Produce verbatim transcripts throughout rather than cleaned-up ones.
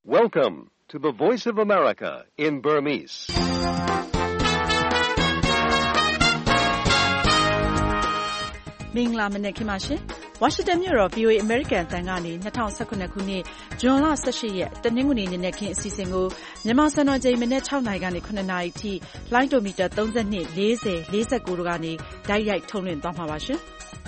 Welcome to the Voice of America in Burmese. Mingla Manekimashin, Washington Euro, V O A American Tangani, Natal Sakunakuni, John La Sashi, the Ninguni Nekin Sisingo, Nemasano J Minetau Nagani Kunanaiti, Lightometer, Donzani, Lazy, Laser Gurugani, Dayak Tonin Damawashin.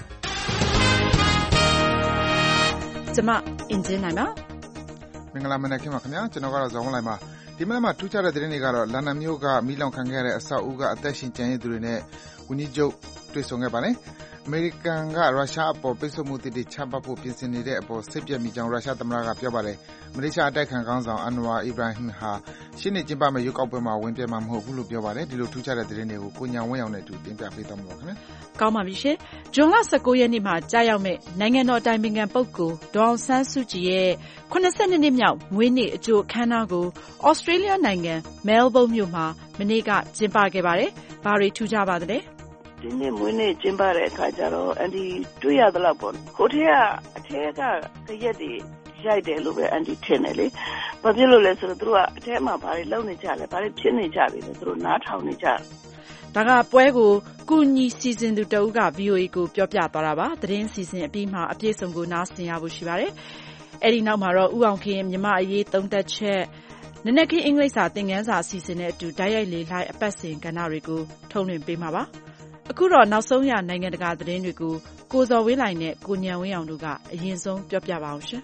Zama, Indinama? Mingla Manekimakana, Genova Zonlama. The Mama Tucha de Renegaro, Lanam Yoga, Milan Kangere, Sauga, Attaching Chanidrine, Unijo, Twisongabane. American Russia for Pesomuti di Champa Pinsinide for Sepia Mijan Russia Tamaraga Piabale, Malaysia attack and Ganza Anwar Ibrahim Ha, Shini Jimbama Yukopema, Winter Mamho Hulu Piabale, Dilu Tucha de Rene, Kunya Wayone to Timpa Fitam Walkman. Kama Vishe, Jonga Sakoyanima, Jayame, Nangano Timing and Poko, Don San Suji, Konasanimia, Winnie, Jo Kanago, Australia Nanga, Melbourne Yuma, Menega, Zimbabwe, Bari Tujabade. ဒီနေ့မွေးနေ့ကျင်းပတဲ့အခါကျတော့အန်တီတွေ့ရသလောက်ပေါ့ဟိုထဲကအထဲကကြရက်တွေရိုက်တယ်လို့ပဲအန်တီထင်တယ်လေဘာဖြစ်လို့လဲဆိုတော့သူတို့ကအထဲမှာဘာတွေလုပ်နေကြလဲဘာတွေဖြစ်နေကြပြီလဲသူတို့နားထောင်နေကြတယ်ဒါကပွဲကိုကုညီစီစဉ်သူတအုပ်က V O A ကိုပြောပြသွားတာပါသတင်းစီစဉ်အပြီးမှာအပြည့်စုံကိုနားဆင်ရဖို့ရှိပါတယ်အဲ့ဒီနောက်မှာတော့ဦးအောင်ခင်မြမအရေးသုံးသက်ချက်နနက်ခင်းအင်္ဂလိပ်စာသင်ခန်းစာအစီအစဉ်နဲ့အတူဓာတ်ရိုက်လေလှိုင်းအပတ်စဉ်ကဏ္ဍတွေကိုထုတ်လွှင့်ပေးမှာပါအခုတော့နောက်ဆုံးရနိုင်ငံတကာသတင်းတွေကိုကိုဇော်ဝင်းလိုင်နဲ့ကိုညံဝင်းအောင်တို့ကအရင်ဆုံးပြောပြပါအောင်ရှင်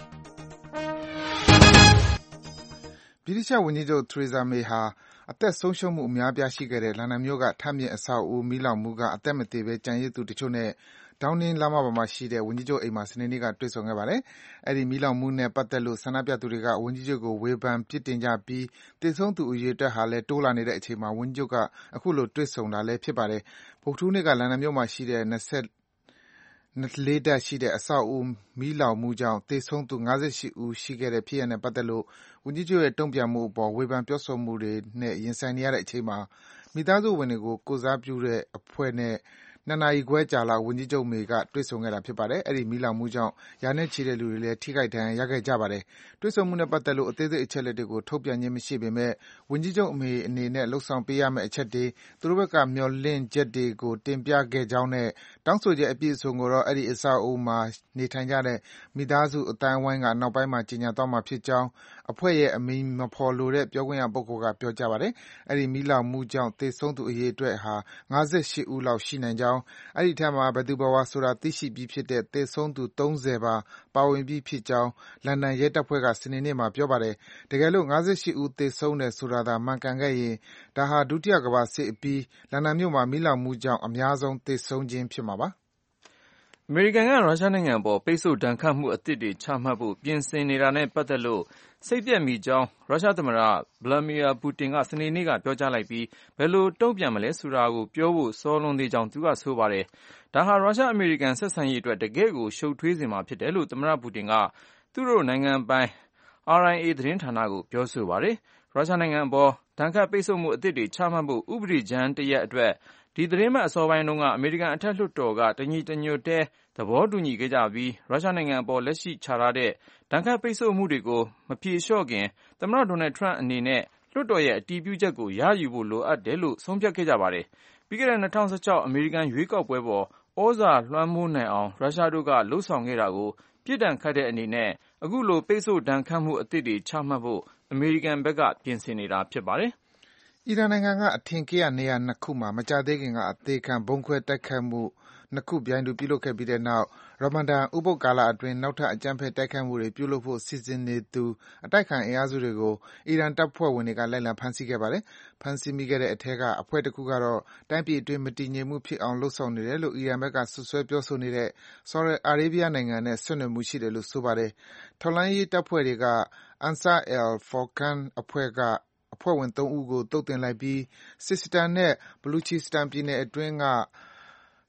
ဗြိတိရှဝန်ကြီးချုပ်ထရီဇာမေဟာအသက်ဆုံးရှုံးမှုအများပြားရှိခဲ့တဲ့လန်ဒန်မြို့ကထပ်မြင့်အဆောက်အဦမီးလောင်မှုကအသက်မသေဘဲကြံရစ်သူတချို့နဲ့ဒေါင်းနင်းလမ်းမပေါ်မှာရှိတဲ့ဝန်ကြီးချုပ်အိမ်မှာစနေနေ့ကတွေ့ဆုံခဲ့ပါတယ်။အဲဒီမီးလောင်မှုနဲ့ပတ်သက်လို့ဆန္ဒပြသူတွေကဝန်ကြီးချုပ်ကိုဝေဖန်ပြစ်တင်ကြပြီးသေဆုံးသူအရေအတွက်ဟာလည်းတိုးလာနေတဲ့အချိန်မှာဝန်ကြီးချုပ်ကအခုလိုတွေ့ဆုံတာလည်းဖြစ်ပါတယ်။ဗုဒ္ဓဟူးနေ့ကလန်ဒန်မြို့မှာရှိတဲ့၂၄တပ်ရှိတဲ့အဆောက်အဦမီးလောင်မှုကြောင့်သေဆုံးသူ၅၈ဦးရှိခဲ့တဲ့ဖြစ်ရပ်နဲ့ပတ်သက်လို့ဝန်ကြီးချုပ်ရဲ့တုံ့ပြန်မှုအပေါ်ဝေဖန်ပြောဆိုမှုတွေနဲ့ရင်ဆိုင်နေရတဲ့အချိန်မှာမိသားစုဝင်တွေကိုကိုယ်စားပြုတဲ့အဖွဲ့နဲ့နှစ်နာရီခွဲကြာလောက်ဝန်ကြီးချုပ်မေကတွေ့ဆုံခဲ့တာဖြစ်ပါတယ်။အဲဒီမီးလောင်မှုကြောင့်ရာနဲ့ချီတဲ့လူတွေလည်းထိခိုက်ဒဏ်ရာရခဲ့ကြပါတယ်။တွေ့ဆုံမှုနဲ့ပတ်သက်လို့အသေးစိတ်အချက်အလက်တွေကိုထုတ်ပြန်ခြင်းမရှိပေမဲ့ဝန်ကြီးချုပ်အမေအနေနဲ့လှုပ်ဆောင်ပေးရမယ့်အချက်တွေသူတို့ဘက်ကမျှော်လင့်ချက်တွေကိုတင်ပြခဲ့ကြောင်းနဲ့တောင်းဆိုချက်အပြည့်အစုံကိုတော့အဲဒီအဆောက်အဦမှာနေထိုင်ကြတဲ့မိသားစုအတိုင်းအဝိုင်းကနောက်ပိုင်းမှာကြေညာသွားမှာဖြစ်ကြောင်းအဖွဲ့ရဲ့အမည်မဖော်လိုတဲ့ပြောခွင့်ရပုဂ္ဂိုလ်ကပြောကြားပါတယ်။အဲဒီမီးလောင်မှုကြောင့်သေဆုံးသူအရေအတွက်ဟာ၅၈ဦးလောက်ရှိနိုင်ကြောင်းအဲဒီထဲမှာဘယ်သူဘယ်ဝါဆိုတာသိရှိပြီးဖြစ်တဲ့သေဆုံးသူ၃၀ပါပါဝင်ပြီးဖြစ်ကြောင်းလန်ဒန်ရဲတပ်ဖွဲ့ကစနေနေ့မှာပြောပါတယ်။တကယ်လို့၅၈ဦးသေဆုံးတယ်ဆိုတာသာမှန်ကန်ခဲ့ရင်ဒါဟာဒုတိယကမ္ဘာစစ်အပြီးလန်ဒန်မြို့မှာမီးလောင်မှုကြောင့်အများဆုံးသေဆုံးခြင်းဖြစ်မှာပါ။အမေရိကန်ကရုရှားနိုင်ငံအပေါ်ပိတ်ဆို့ဒဏ်ခတ်မှုအသစ်တွေချမှတ်ဖို့ပြင်ဆင်နေတာနဲ့ပတ်သက်လို့စိတ်ပျက်မိကြောင်းရုရှားသမ္မတဗလာဒီမီယာပူတင်ကစနေနေ့ကပြောကြားလိုက်ပြီးဘယ်လိုတုံ့ပြန်မလဲဆိုတာကိုပြောဖို့စောလွန်းသေးကြောင်းသူကဆိုပါတယ်။ဒါဟာရုရှားအမေရိကန်ဆက်ဆံရေးအတွက်တကယ့်ကိုရှုပ်ထွေးစေမှာဖြစ်တယ်လို့သမ္မတပူတင်ကသူတို့နိုင်ငံပိုင် R I A သတင်းဌာနကိုပြောဆိုပါတယ်။ရုရှားနိုင်ငံအပေါ်ဒဏ်ခတ်ပိတ်ဆို့မှုအသစ်တွေချမှတ်ဖို့ဥပဒေကြမ်းတရပ်အတွက်ဒီသတင်းပတ်အစောပိုင်းတုန်းကအမေရိကန်အထက်လွှတ်တော်ကတညီတညွတ်တည်းသဘောတူညီခဲ့ကြပြီးရုရှားနိုင်ငံအပေါ်လက်ရှိချထားတဲ့ဒဏ်ခတ်ပိတ်ဆို့မှုတွေကိုမဖြေလျှော့ခင်သမ္မတဒေါ်နယ်ထရန့်အနေနဲ့လွှတ်တော်ရဲ့အတည်ပြုချက်ကိုရယူဖို့လိုအပ်တယ်လို့ဆုံးဖြတ်ခဲ့ကြပါတယ်။ပြီးခဲ့တဲ့၂၀၁၆အမေရိကန်ရွေးကောက်ပွဲပေါ်ဩဇာလွှမ်းမိုးနိုင်အောင်ရုရှားတို့ကလှုံ့ဆော်ခဲ့တာကိုပြစ်ဒဏ်ခတ်တဲ့အနေနဲ့အခုလိုပိတ်ဆို့ဒဏ်ခတ်မှုအသစ်တွေချမှတ်ဖို့အမေရိကန်ဘက်ကပြင်ဆင်နေတာဖြစ်ပါတယ်။အီရန်နိုင်ငံကအထင်ကရနေရာနှစ်ခုမှာမကြာသေးခင်ကအသေခံဗုံးခွဲတိုက်ခိုက်မှုနှစ်ခုပြိုင်တူပြုလုပ်ခဲ့ပြီးတဲ့နောက်ရမဒန်ဥပုသ်ကာလအတွင်းနောက်ထပ်အကြမ်းဖက်တိုက်ခိုက်မှုတွေပြုလုပ်ဖို့စီစဉ်နေသူအတိုက်အခံအင်အားစုတွေကိုအီရန်တပ်ဖွဲ့ဝင်တွေကလိုက်လံဖမ်းဆီးခဲ့ပါတယ်။ဖမ်းဆီးမိခဲ့တဲ့အထဲကအဖွဲ့တခုကတော့တိုင်းပြည်အတွင်းမတည်ငြိမ်မှုဖြစ်အောင်လုပ်ဆောင်နေတယ်လို့အီရန်ဘက်ကစွပ်စွဲပြောဆိုနေတဲ့ဆော်ဒီအာရေးဗီးယားနိုင်ငံနဲ့ဆက်နွယ်မှုရှိတယ်လို့ဆိုပါတယ်။ထောက်လှမ်းရေးတပ်ဖွဲ့တွေက Ansar al-Furqan အဖွဲ့ကအဖွဲ့ဝင်သုံးဦးကိုသုတ်သင်လိုက်ပြီး Sistan နဲ့ Baluchistan ပြည်နယ်အတွင်းက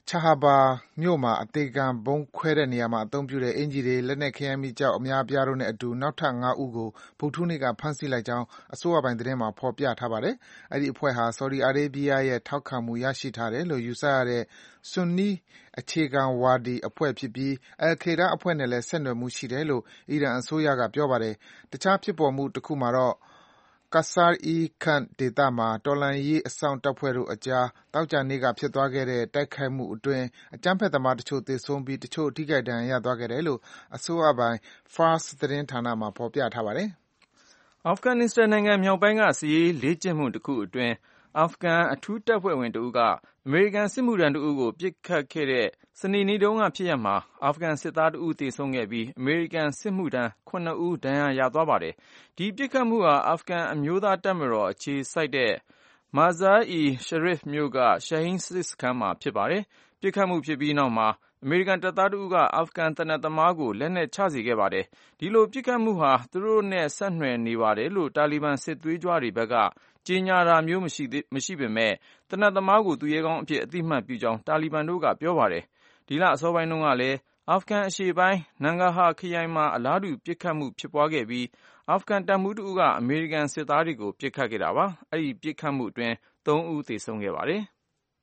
ချာဟာဘာမြို့မှာအသေခံဗုံးခွဲတဲ့နေရာမှာအသုံးပြုတဲ့အင်ဂျီတွေလက်နက်ခဲယမ်းမီးကျောက်အများအပြားတို့နဲ့အတူနောက်ထပ်ငါးဦးကိုဗုဒ္ဓဟူးနေ့ကဖမ်းဆီးလိုက်ကြောင်းအစိုးရပိုင်သတင်းမှာဖော်ပြထားပါတယ်။အဲဒီအဖွဲ့ဟာဆော်ဒီအာရေးဗီးယားရဲ့ထောက်ခံမှုရရှိထားတယ်လို့ယူဆရတဲ့ဆွန်နီအခြေခံဝါဒီအဖွဲ့ဖြစ်ပြီးအယ်ခေဒါအဖွဲ့နဲ့လည်းဆက်နွယ်မှုရှိတယ်လို့အီရန်အစိုးရကပြောပါတယ်။တခြားဖြစ်ပေါ်မှုတစ်ခုမှာတော့Qasr-e-Khan ဒေသမှာတော်လှန်ရေးအစောင့်တပ်ဖွဲ့တို့အကြားသောကြာနေ့ကဖြစ်သွားခဲ့တဲ့တိုက်ခိုက်မှုအတွင်းအကြမ်းဖက်သမားတချို့သေဆုံးပြီးတချို့ထိခိုက်ဒဏ်ရာရသွားခဲ့တယ်လို့အစိုးရပိုင် Fars သတင်းဌာနမှာဖော်ပြထားပါတယ်။အာဖဂန်နစ္စတန်နိုင်ငံမြောက်ပိုင်းကစစ်ရေးလေ့ကျင့်မှုတစ်ခုအတွင်းအာဖဂန်အထူးတပ်ဖွဲ့ဝင်တဦးကအမေရိကန်စစ်မှုထမ်းတဦးကိုပစ်ခတ်ခဲ့တဲ့စနေနေ့တုန်းကဖြစ်ရပ်မှာအာဖဂန်စစ်သားတဦးသေဆုံးခဲ့ပြီးအမေရိကန်စစ်မှုထမ်းခုနှစ်ဦးဒဏ်ရာရသွားပါတယ်။ဒီပစ်ခတ်မှုဟာအာဖဂန်အမျိုးသားတပ်မတော်အခြေစိုက်တဲ့ Mazar-e-Sharif မြို့က Shahin စစ်စခန်းမှာဖြစ်ပါတယ်။ပစ်ခတ်မှုဖြစ်ပြီးနောက်မှာအမေရိကန်တပ်သားတဦးကအာဖဂန်သေနတ်သမားကိုလက်နက်ချစေခဲ့ပါတယ်။ဒီလိုပစ်ခတ်မှုဟာသူတို့နဲ့ဆက်နွယ်နေပါတယ်လို့တာလီဘန်စစ်သွေးကြွတွေဘက်ကကြေညာတာမျိုးမရှိမရှိပေမဲ့သေနတ်သမားကိုသူရဲကောင်းအဖြစ်အသိမှတ်ပြုကြောင်းတာလီဘန်တို့ကပြောပါတယ်။ဒီလအစောပိုင်းတုန်းကလည်းအာဖဂန်အရှေ့ပိုင်းနန်ဂါဟာခရိုင်မှာအလားတူပစ်ခတ်မှုဖြစ်ပွားခဲ့ပြီးအာဖဂန်တပ်မှူးတဦးကအမေရိကန်စစ်သားတွေကိုပစ်ခတ်ခဲ့တာပါ။အဲဒီပစ်ခတ်မှုအတွင်းသုံးဦးသေဆုံးခဲ့ပါတယ်။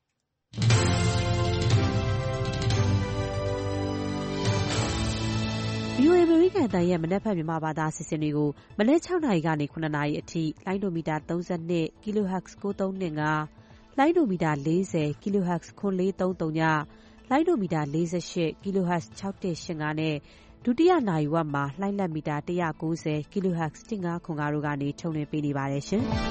ဗွီအိုအေ အမေရိကန်အသံရဲ့မနက်ဖြန်မြန်မာဘာသာအစီအစဉ်တွေကိုမနက်၆နာရီကနေခုနှစ်နာရီအထိလိုင်းဒိုမီတာသုံး၂ Kilohertz ကိုးသုံး၂၅ လိုင်းဒိုမီတာ၄၀ Kilohertz ခွန်လေးသုံးသုံး လိုင်းဒိုမီတာ၄၈ Kilohertz ၆၁၈၅ နဲ့ဒုတိယနာရီဝက်မှာလှိုင်းလက်မီတာ၁၉၀ Kilohertz ၁၅ခွန်၅တို့ကနေထုတ်လွှင့်ပေးနေပါတယ်ရှင်။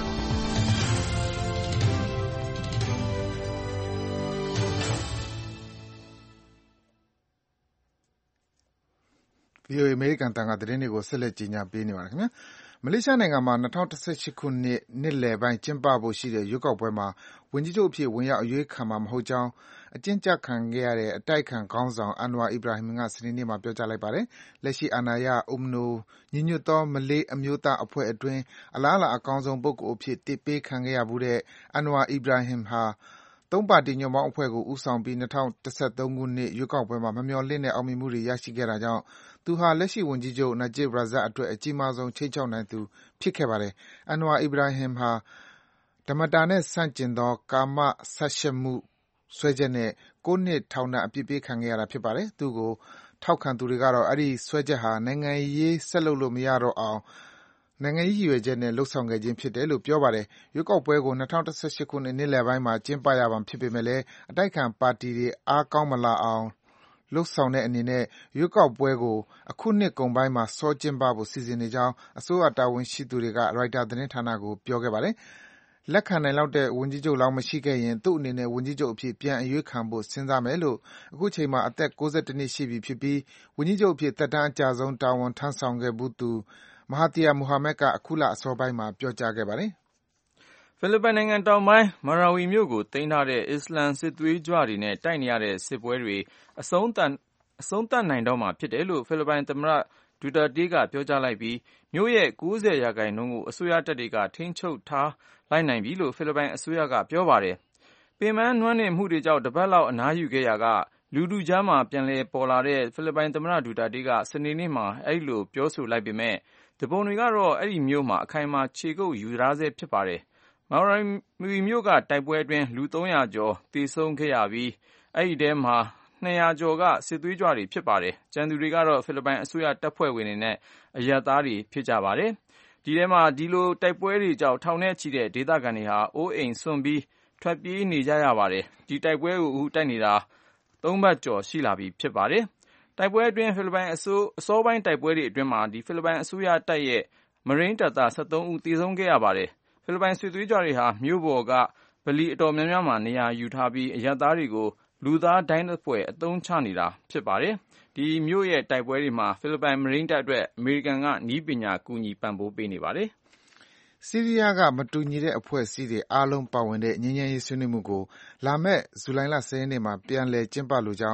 ဗွီအိုအေ အမေရိကန်အသံကသတင်းတွေကိုဆက်လက်ကြီးညာပေးနေပါတယ်ခင်ဗျာ။မလေးရှားနိုင်ငံမှာ၂၀၁၈ခုနှစ်နှစ်လယ်ပိုင်းကျင်းပဖို့ရှိတဲ့ရွေးကောက်ပွဲမှာဝန်ကြီးချုပ်အဖြစ်ဝင်ရောက်အရွေးခံမှာမဟုတ်ကြောင်းအကျဉ်းကျခံခဲ့ရတဲ့အတိုက်အခံခေါင်းဆောင် Anwar Ibrahim ကစနေနေ့မှာပြောကြားလိုက်ပါတယ်။လက်ရှိအာဏာရ U M N O ညီညွတ်သောမလေးအမျိုးသားအဖွဲ့အတွင်းအလားအလာအကောင်းဆုံးပုဂ္ဂိုလ်အဖြစ်တစ်ပေးခံခဲ့ရဖူးတဲ့ Anwar Ibrahim ဟာသုံးပါတီညွန့်ပေါင်းအဖွဲ့ကိုဦးဆောင်ပြီး၂၀၁၃ခုနှစ်ရွေးကောက်ပွဲမှာမမျှော်လင့်တဲ့အောင်မြင်မှုတွေရရှိခဲ့တာကြောင့်သူဟာလက်ရှိဝန်ကြီးချုပ် Najib Razak အတွက်အကြီးမားဆုံးခြိမ်းခြောက်နိုင်သူဖြစ်ခဲ့ပါတယ်။ Anwar Ibrahim ဟာဓမ္မတာနဲ့ဆန့်ကျင်သောကာမဆတ်ရှက်မှုစွဲချက်နဲ့ကိုးနှစ်ထောင်ဒဏ်အပြစ်ပေးခံခဲ့ရတာဖြစ်ပါတယ်။သူ့ကိုထောက်ခံသူတွေကတော့အဲဒီစွဲချက်ဟာနိုင်ငံရေးဆက်လုပ်လို့မရတော့အောင်နိုင်ငံရေးရည်ရွယ်ချက်နဲ့လုပ်ဆောင်ခဲ့ခြင်းဖြစ်တယ်လို့ပြောပါတယ်။ရွေးကောက်ပွဲကို၂၀၁၈ခုနှစ်နှစ်လယ်ပိုင်းမှာကျင်းပရမှာဖြစ်ပေမဲ့လည်းအတိုက်အခံပါတီတွေအားကောင်းမလာအောင်လုပ်ဆောင်တဲ့အနေနဲ့ရွေးကောက်ပွဲကိုအခုနှစ်ကုန်ပိုင်းမှာစောကျင်းပဖို့စီစဉ်နေကြောင်းအစိုးရတာဝန်ရှိသူတွေကရိုက်တာသတင်းဌာနကိုပြောခဲ့ပါတယ်။လက်ခံနိုင်လောက်တဲ့ဝန်ကြီးချုပ်လောင်းမရှိခဲ့ရင်သူ့အနေနဲ့ဝန်ကြီးချုပ်အဖြစ်ပြန်အရွေးခံဖို့စဉ်းစားမယ်လို့အခုချိန်မှာအသက်၉၁နှစ်ရှိပြီဖြစ်ပြီးဝန်ကြီးချုပ်အဖြစ်သက်တမ်းအကြာဆုံးတာဝန်ထမ်းဆောင်ခဲ့ဖူးသူ Mahathir Mohamad ကအခုလအစောပိုင်းမှာပြောကြားခဲ့ပါတယ်ဖိလစ်ပိုင်နိုင်ငံတောင်ပိုင်းမာရာဝီမြို့ကိုသိမ်းထားတဲ့အစ္စလာမ်စစ်သွေးကြွတွေနဲ့တိုက်နေရတဲ့စစ်ပွဲတွေအဆုံးသတ်အဆုံးသတ်နိုင်တော့မှာဖြစ်တယ်လို့ဖိလစ်ပိုင်သမ္မတဒူတာတေးကပြောကြားလိုက်ပြီးမြို့ရဲ့၉၀ရာခိုင်နှုန်းကိုအစိုးရတပ်တွေကထိန်းချုပ်ထားလိုက်နိုင်ပြီလို့ဖိလစ်ပိုင်အစိုးရကပြောပါတယ်။ပင်ပန်းနွမ်းနယ်မှုတွေကြောင့်တပတ်လောက်အနားယူခဲ့ရာကလူထုကြားမှာပြန်လည်ပေါ်လာတဲ့ဖိလစ်ပိုင်သမ္မတဒူတာတေးကစနေနေ့မှာအဲဒီလိုပြောဆိုလိုက်ပေမဲ့တပုံတွေကတော့အဲဒီမြို့မှာအခိုင်အမာခြေကုပ်ယူထားဆဲဖြစ်ပါတယ်။မာရာဝီမြို့ကတိုက်ပွဲအတွင်းလူသုံးရာကျော်သေဆုံးခဲ့ရပြီးအဲဒီထဲမှာနှစ်ရာကျော်ကစစ်သွေးကြွတွေဖြစ်ပါတယ်။ကျန်သူတွေကတော့ဖိလစ်ပိုင်အစိုးရတပ်ဖွဲ့ဝင်တွေနဲ့အရပ်သားတွေဖြစ်ကြပါတယ်။ဒီထဲမှာဒီလိုတိုက်ပွဲတွေကြောင့်ထောင်နဲ့ချီတဲ့ဒေသခံတွေဟာအိုးအိမ်စွန့်ပြီးထွက်ပြေးနေကြရပါတယ်။ဒီတိုက်ပွဲကိုတိုက်နေတာသုံးပတ်ကျော်ရှိလာပြီဖြစ်ပါတယ်။တိုက်ပွဲအတွင်းဖိလစ်ပိုင်အစိုးအစောပိုင်းတိုက်ပွဲတွေအတွင်းမှာဒီဖိလစ်ပိုင်အစိုးရတပ်ရဲ့မရိန်းတပ်သား၁၃ဦးသေဆုံးခဲ့ရပါတယ်။ဖိလစ်ပိုင်စစ်သွေးကြွတွေဟာမြို့ပေါ်ကဗလီအတော်များများမှာနေရာယူထားပြီးအရပ်သားတွေကိုလူသားဒိုင်းသဖွယ်အသုံးချနေတာဖြစ်ပါတယ်။ဒီမြို့ရဲ့တိုက်ပွဲတွေမှာဖိလစ်ပိုင်မရိန်းတပ်အတွက်အမေရိကန်ကနည်းပညာကူညီပံ့ပိုးပေးနေပါတယ်။ဆီးရီးယားကမတူညီတဲ့အဖွဲ့အစည်းတွေအားလုံးပါဝင်တဲ့ငြိမ်းချမ်းရေးဆွေးနွေးမှုကိုလာမယ့်ဇူလိုင်လ၁၀ရက်နေ့မှာပြန်လည်ကျင်းပလိုကြောင်းကု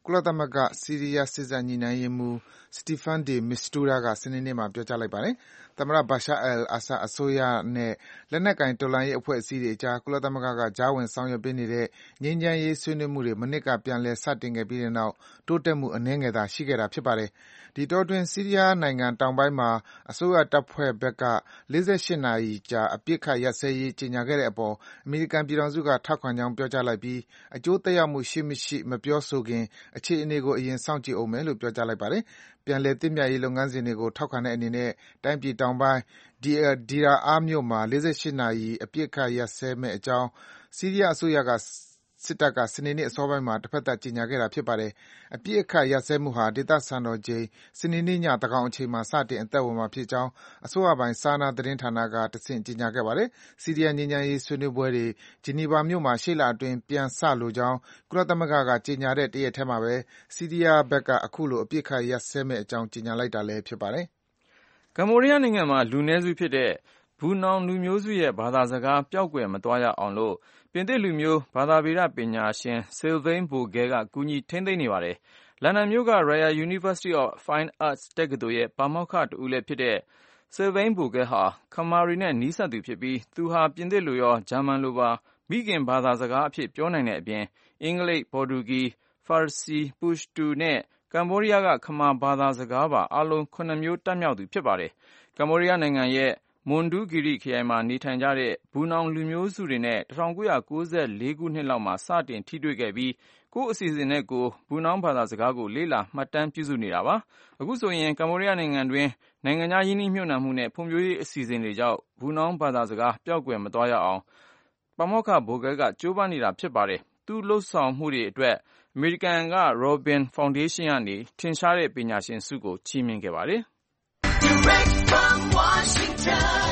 ကုလသမဂ္ဂဆီးရီးယားစစ်တပ်ညှိနှိုင်းရေးမှူး Staffan de Mistura ကစနေနေ့မှာပြောကြားလိုက်ပါတယ်။ သမ္မတ Bashar al-Assad အစိုးရနဲ့လက်နက်ကိုင်တော်လှန်ရေးအဖွဲ့အစည်းတွေအကြား ကုလသမဂ္ဂကကြားဝင်ဆောင်ရွက်ပေးနေတဲ့ငြိမ်းချမ်းရေးဆွေးနွေးမှုတွေမနှစ်ကပြန်လည်စတင်ခဲ့ပြီးတဲ့နောက်တိုးတက်မှုအနည်းငယ်သာရှိခဲ့တာဖြစ်ပါတယ်။ ဒီအတောအတွင်း ဆီးရီးယားနိုင်ငံတောင်ပိုင်းမှာအစိုးရတပ်ဖွဲ့ဘက်က ၄၈ နာရီကြာအပစ်အခတ်ရပ်စဲရေးကြေညာခဲ့တဲ့အပေါ် အမေရိကန်ပြည်ထောင်စုကထောက်ခံကြောင်းပြောကြားလိုက်ပြီး အကျိုးသက်ရောက်မှုရှိမရှိမပြောဆိုခင် အခြေအနေကို အရင်စောင့်ကြည့်ဦးမယ်လို့ ပြောကြားလိုက်ပါတယ်။ ပြန်လည်သင့်မြတ်ရေးလုပ်ငန်းစဉ်တွေကိုထောက်ခံတဲ့အနေနဲ့ တိုင်းပြည်တောင်ပိုင်း Deir al-Balah မြို့မှာ ၄၈ နာရီအပစ်အခတ်ရပ်စဲမယ့်အကြောင်း ဆီးရီးယားအစိုးရစစ်တပ်က စနေနေ့အစောပိုင်းမှာ တဘက်သတ်ကြေညာခဲ့တာဖြစ်ပါတယ်။ အပစ်အခတ်ရပ်စဲမှုဟာ ဒေသစံတော်ချိန် စနေနေ့ညသန်းခေါင်အချိန်မှာ စတင်အသက်ဝင်မှာဖြစ်ကြောင်း အစိုးရပိုင် Sana သတင်းဌာနကတဆင့် ကြေညာခဲ့ပါတယ်။ ဆီးရီးယားငြိမ်းချမ်းရေးဆွေးနွေးပွဲတွေ ဂျီနီဗာမြို့မှာ ရှေ့လအတွင်းပြန်စလိုကြောင်း ကုလသမဂ္ဂကကြေညာတဲ့တရက်ထဲမှာဘဲ ဆီးရီးယားဘက်က အခုလို အပစ်အခတ်ရပ်စဲမယ့်အကြောင်းကြေညာလိုက်တာလည်းဖြစ်ပါတယ်။ ကမ္ဘောဒီးယားနိုင်ငံမှာလူနည်းစုဖြစ်တဲ့ဘူနောင်လူမျိုးစုရဲ့ဘာသာစကားပျောက်ကွယ်မသွားရအောင်လို့ပြင်သစ်လူမျိုးဘာသာဗေဒပညာရှင် Sylvain Bouguer ကကူညီထိန်းသိမ်းနေပါတယ်။ လန်ဒန်မြို့က Royal University of Fine Arts တက္ကသိုလ်ရဲ့ပါမောက္ခတဦးလည်းဖြစ်တဲ့ Sylvain Bouguer ဟာ ခမာတွေနဲ့နီးစပ်သူဖြစ်ပြီး သူဟာပြင်သစ်လိုရောဂျာမန်လိုပါမိခင်ဘာသာစကားအဖြစ်ပြောနိုင်တဲ့အပြင် အင်္ဂလိပ်၊ ပေါ်တူဂီ၊ ဖာစီ၊ ပရှတူနဲ့ ကမ္ဘောဒီးယားကခမာဘာသာစကားပါအားလုံး ခုနှစ်မျိုးတတ်မြောက်သူဖြစ်ပါတယ်။ ကမ္ဘောဒီးယားနိုင်ငံရဲ့မွန်ဒူးဂီရိခရိုင်မှာနေထိုင်ကြတဲ့ဘူနောင်လူမျိုးစုတွေနဲ့ ၁၉၉၄ ခုနှစ်လောက်မှာစတင်ထိတွေ့ခဲ့ပြီး ကိုယ့်အစီအစဉ်နဲ့ကိုယ်ဘူနောင်ဘာသာစကားကိုလေ့လာမှတ်တမ်းပြုစုနေတာပါ။ အခုဆိုရင်ကမ္ဘောဒီးယားနိုင်ငံတွင်းနိုင်ငံခြားရင်းနှီးမြှုပ်နှံမှုနဲ့ဖွံ့ဖြိုးရေးအစီအစဉ်တွေကြောင့်ဘူနောင်ဘာသာစကားပျောက်ကွယ်မသွားရအောင်ပါမောက္ခ Bouguer ကကြိုးပမ်းနေတာဖြစ်ပါတယ်။ သူ့လုပ်ဆောင်မှုတွေအတွက်အမေရိကန်က Robbin ဖောင်ဒေးရှင်းကနေထင်ရှားတဲ့ပညာရှင်ဆုကိုချီးမြှင့်ခဲ့ပါတယ်။ Direct from Washington,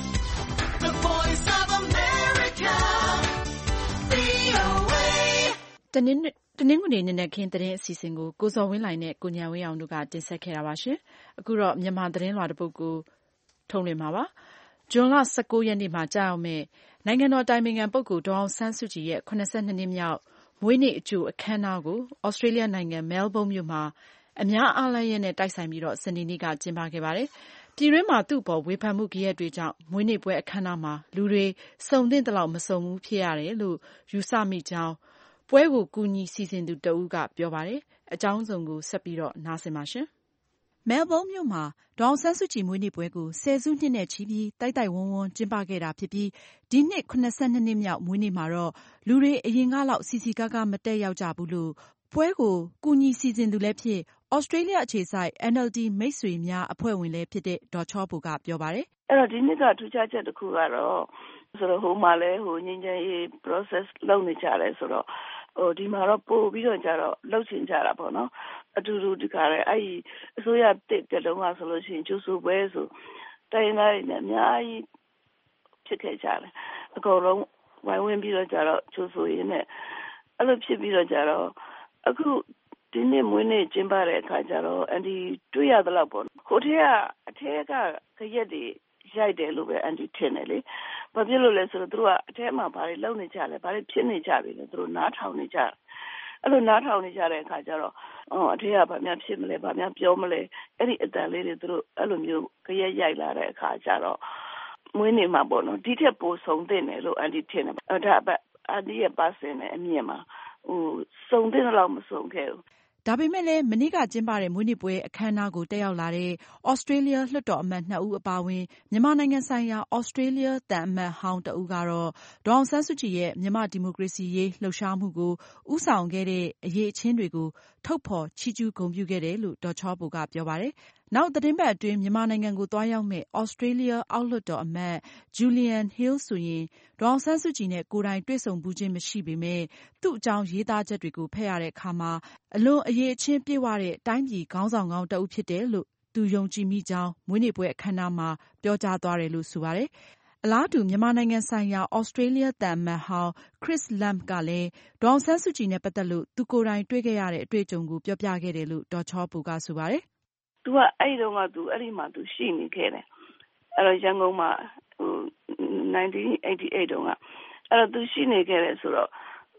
the voice of America, ဗွီအိုအေ တနင်္ဂနွေနေ့နံနက်ခင်းသတင်းအစီအစဉ်ကိုကိုဇော်ဝင်းလှိုင်နဲ့ကိုဉာဏ်ဝင်းအောင်တို့ကတင်ဆက်ခဲ့တာပါရှင်။အခုတော့မြန်မာသတင်းလွှာတပုဒ်ကိုထုတ်လွှင့်မှာပါ။ဇွန်လ ၁၉ ရက်နေ့မှာကျရောက်မယ့်နိုင်ငံတော်အတိုင်ပင်ခံပုဂ္ဂိုလ်ဒေါ်အောင်ဆန်းစုကြည်ရဲ့ ၇၂ နှစ်မြောက်မွေးနေ့အကြိုအခမ်းအနားကိုသြစတြေးလျနိုင်ငံမဲလ်ဘုန်းမြို့မှာအများအားလပ်ရက်နဲ့တိုက်ဆိုင်ပြီးစနေနေ့ကကျင်းပခဲ့ပါတယ်။ပြည်တွင်းမှာသူ့အပေါ်ဝေဖန်မှုဂယက်တွေကြောင့်မွေးနေ့ပွဲအခမ်းအနားမှာလူတွေစုံသင့်သလောက်မစုံဘူးဖြစ်ရတယ်လို့ယူဆမိကြောင်းပွဲကိုကူညီစီစဉ်သူတဦးကပြောပါတယ်။အကြောင်းစုံကိုဆက်ပြီးနားဆင်ပါရှင်။မဲလ်ဘုန်းမြို့မှာဒေါ်အောင်ဆန်းစုကြည်မွေးနေ့ပွဲကိုဆယ်စုနှစ်နဲ့ချီပြီးတိုက်တိုက်ဝန်းဝန်းကျင်းပခဲ့တာဖြစ်ပြီးဒီနှစ် ၇၂ နှစ်မြောက်မွေးနေ့မှာတော့လူတွေအရင်ကလောက်စည်စည်ကားကားမတက်ရောက်ကြဘူးလို့ပွဲကိုကူညီစီစဉ်သူလည်းဖြစ်သြစတြေးလျအခြေစိုက် အန် အယ်လ် ဒီ မိတ်ဆွေများအဖွဲ့ဝင်လည်းဖြစ်တဲ့ဒေါ်ချောဘိုကပြောပါတယ်။အဲ့တော့ဒီနှစ်ကထူးခြားချက်တစ်ခုကတော့ဆိုတော့ဟိုမှာလည်းဟိုငြိမ်းချမ်းရေး process လုပ်နေကြတယ်ဆိုတော့ဟိုဒီမှာတော့ပို့ပြီးတော့ကြတော့လှုပ်ချင်ကြတာပေါ့နော်အတူတူဒီကရဲအဲ့ဒီအစိုးရတစ်ပြလုံးကဆိုလို့ရှိရင်ကျူဆူပွဲဆိုတိုင်းတိုင်းနဲ့အများကြီးဖြစ်ခဲ့ကြတယ်အကုန်လုံးဝိုင်းဝန်းပြီးတော့ကြတော့ကျူဆူရင်းနဲ့အဲ့လိုဖြစ်ပြီးတော့ကြတော့အခုဒီနေ့မွေးနေ့ကျင်းပတဲ့အခါကျတော့အန်ဒီတွေ့ရသလောက်ပေါ့ဟိုထက်ကအထက်ကခရက်တွေရိုက်တယ်လို့ပဲအန်ဒီထင်တယ်လေဘာဖြစ်လို့လဲဆိုတော့သူတို့ကအထက်မှာဘာတွေလုပ်နေကြလဲဘာတွေဖြစ်နေကြပြီလဲသူတို့နားထောင်နေကြအဲ့လိုနားထောင်နေကြတဲ့အခါကျတော့အော်အထက်ကဘာများဖြစ်မလဲဘာများပြောမလဲအဲ့ဒီအတန်လေးတွေသူတို့အဲ့လိုမျိုးခရက်ရိုက်လာတဲ့အခါကျတော့မွေးနေ့မှာပေါ့နော်ဒီထက်ပိုဆုံးတဲ့တယ်လို့အန်ဒီထင်တယ်အဲ့ဒါအန်ဒီရဲ့ပါစင်နဲ့အမြင်မှာဟိုစုံတဲ့လောက်မစုံခဲ့ဘူးဒါပေမဲ့လည်းမနေ့ကကျင်းပတဲ့မွေးနေ့ပွဲအခမ်းအနားကိုတက်ရောက်လာတဲ့သြစတြေးလျလွှတ်တော်အမတ်နှစ်ဦးအပါအဝင်မြန်မာနိုင်ငံဆိုင်ရာသြစတြေးလျသံအမတ်ဟောင်းတဦးကတော့ဒေါ်အောင်ဆန်းစုကြည်ရဲ့မြန်မာ့ဒီမိုကရေစီရေးလှုပ်ရှားမှုကိုဦးဆောင်ခဲ့တဲ့အရည်အချင်းတွေကိုထုတ်ဖော်ချီးကျူးဂုဏ်ပြုခဲ့တယ်လို့ဒေါ်ချောဘိုကပြောပါတယ်။နောက်သတင်းပတ်အတွင်းမြန်မာနိုင်ငံကိုသွားရောက်မယ့်သြစတြေးလျအောက်လွှတ်တော်အမတ် Julian Hill ဆိုရင်ဒေါ်အောင်ဆန်းစုကြည်နဲ့ကိုယ်တိုင်တွေ့ဆုံဖူးခြင်းမရှိပေမဲ့သူ့အကြောင်းရေးသားချက်တွေကိုဖတ်ရတဲ့အခါမှာအလွန်အရည်အချင်းပြည့်ဝတဲ့တိုင်းပြည်ခေါင်းဆောင်ကောင်းတဦးဖြစ်တယ်လို့သူယုံကြည်မိကြောင်းမွေးနေ့ပွဲအခမ်းအနားမှာပြောကြားသွားတယ်လို့ဆိုပါတယ်။အလားတူမြန်မာနိုင်ငံဆိုင်ရာသြစတြေးလျသံအမတ်ဟောင်း Chris Lamp ကလည်းဒေါ်အောင်ဆန်းစုကြည်နဲ့ပတ်သက်လို့သူကိုယ်တိုင်တွေ့ခဲ့ရတဲ့အတွေ့အကြုံကိုပြောပြခဲ့တယ်လို့ဒေါ်ချောဘိုကဆိုပါတယ်။ तू ကအဲ့ဒီတော့က तू အဲ့ဒီမှာ तू ရှိနေခဲ့တယ်။အဲ့တော့ရန်ကုန်မှာဟိုnineteen eighty-eightတုန်းကအဲ့တော့ तू ရှိနေခဲ့တယ်ဆိုတော့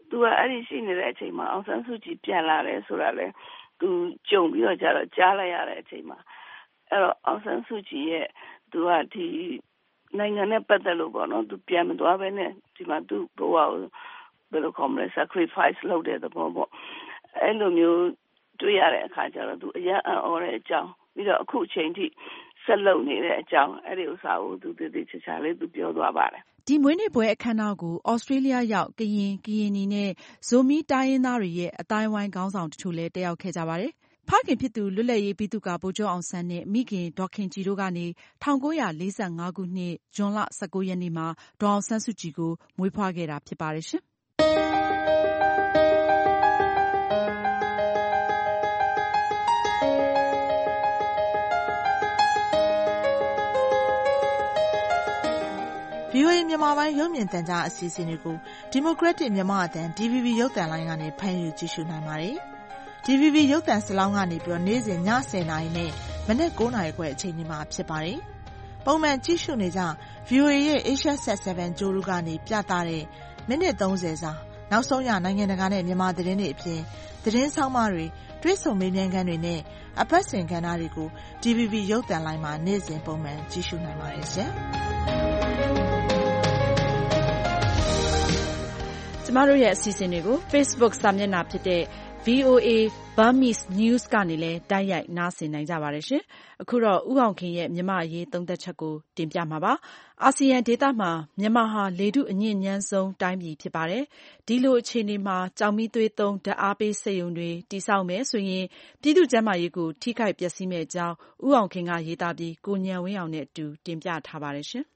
သူကအဲ့ဒီရှိနေတဲ့အချိန်မှာအောင်ဆန်းစုကြည်ပြန်လာတယ်ဆိုတာလေသူကြုံပြီးတော့ကြတော့ကြားလိုက်ရတဲ့အချိန်မှာအဲ့တော့အောင်ဆန်းစုကြည်ရဲ့သူကဒီနိုင်ငံနဲ့ပတ်သက်လို့ပေါ့နော်သူပြန်မသွားဘဲနဲ့ဒီမှာသူ့ဘဝကိုဘယ်လိုခေါ်မလဲ sacrifice လုပ်တဲ့သဘောပေါ့အဲ့လိုမျိုးတွေ့ရတဲ့အခါကျတော့သူအရန်အံ့ဩတဲ့အကြောင်းပြီးတော့အခုအချိန်ထိဆက်လုပ်နေတဲ့အကြောင်းအဲ့ဒီဥစ္စာကိုသူတည်တည်ချာချာလေးသူပြောသွားပါတယ်ဒီမွေးနေ့ပွဲအခမ်းအနားကိုဩစတြေးလျရောက်ကရင်ကရင်နီနဲ့ဇိုမီတိုင်းရင်းသားတွေရဲ့အတိုင်းဝိုင်းခေါင်းဆောင်တချို့လည်းတက်ရောက်ခဲ့ကြပါတယ်ဖခင်ဖြစ်သူလွတ်လပ်ရေးဗိသုကာဗိုလ်ချုပ်အောင်ဆန်းနဲ့မိခင်ဒေါ်ခင်ကြည်တို့ကနေ၁၉၄၅ခုနှစ်ဇွန်လ၁၉ရက်နေ့မှာဒေါ်အောင်ဆန်းစုကြည်ကိုမွေးဖွားခဲ့တာဖြစ်ပါတယ်ရှင်ဗီအိုအေ မြန်မာပိုင်းရုပ်မြင်သံကြားအစီအစဉ်တွေကို Democratic မြန်မာအသံ ဒီ ဗီ ဘီ ရုပ်သံလိုင်းကနေဖမ်းယူကြည့်ရှုနိုင်ပါတယ်။ ဒီ ဗီ ဘီ ရုပ်သံစလောင်းကနေပြီးတော့နေ့စဉ်ညဆယ်နာရီနဲ့မနက်ကိုးနာရီခွဲအချိန်ဒီမှာဖြစ်ပါတယ်။ပုံမှန်ကြည့်ရှုနေကြ ဗီအိုအေရဲ့ Asia Set ဆယ် ကြိုးတို့ကနေပြသတဲ့မိနစ်သုံးဆယ်စာနောက်ဆုံးရနိုင်ငံတကာနဲ့မြန်မာသတင်းတွေအပြင်သတင်းဆောင်းပါးတွေတွေ့ဆုံမေးမြန်းခန်းတွေနဲ့အပတ်စဉ်ကဏ္ဍတွေကို ဒီ ဗီ ဘီ ရုပ်သံလိုင်းမှာနေ့စဉ်ပုံမှန်ကြည့်ရှုနိုင်ပါတယ်ရှင်။ကျမတို့ရဲ့အစီအစဉ်တွေကို Facebook စာမျက်နှာဖြစ်တဲ့ ဗီအိုအေ Burmese News ကနေလည်းတိုက်ရိုက်နားဆင်နိုင်ကြပါတယ်ရှင်။အခုတော့ဦးအောင်ခင်ရဲ့မြန်မာအရေးသုံးသပ်ချက်ကိုတင်ပြမှာပါ။အာဆီယံဒေသမှာမြန်မာဟာလေထုအညစ်ညမ်းဆုံးတိုင်းပြည်ဖြစ်ပါတယ်။ဒီလိုအခြေအနေမှာကျောက်မီးသွေးသုံးဓာတ်အားပေးစက်ရုံတွေတည်ဆောက်မယ်ဆိုရင်ပြည်သူ့ကျန်းမာရေးကိုထိခိုက်ပျက်စီးမယ့်အကြောင်းဦးအောင်ခင်ကရေးသားပြီးကိုဉာဏ်ဝင်းအောင်နဲ့အတူတင်ပြထားပါတယ်ရှင်။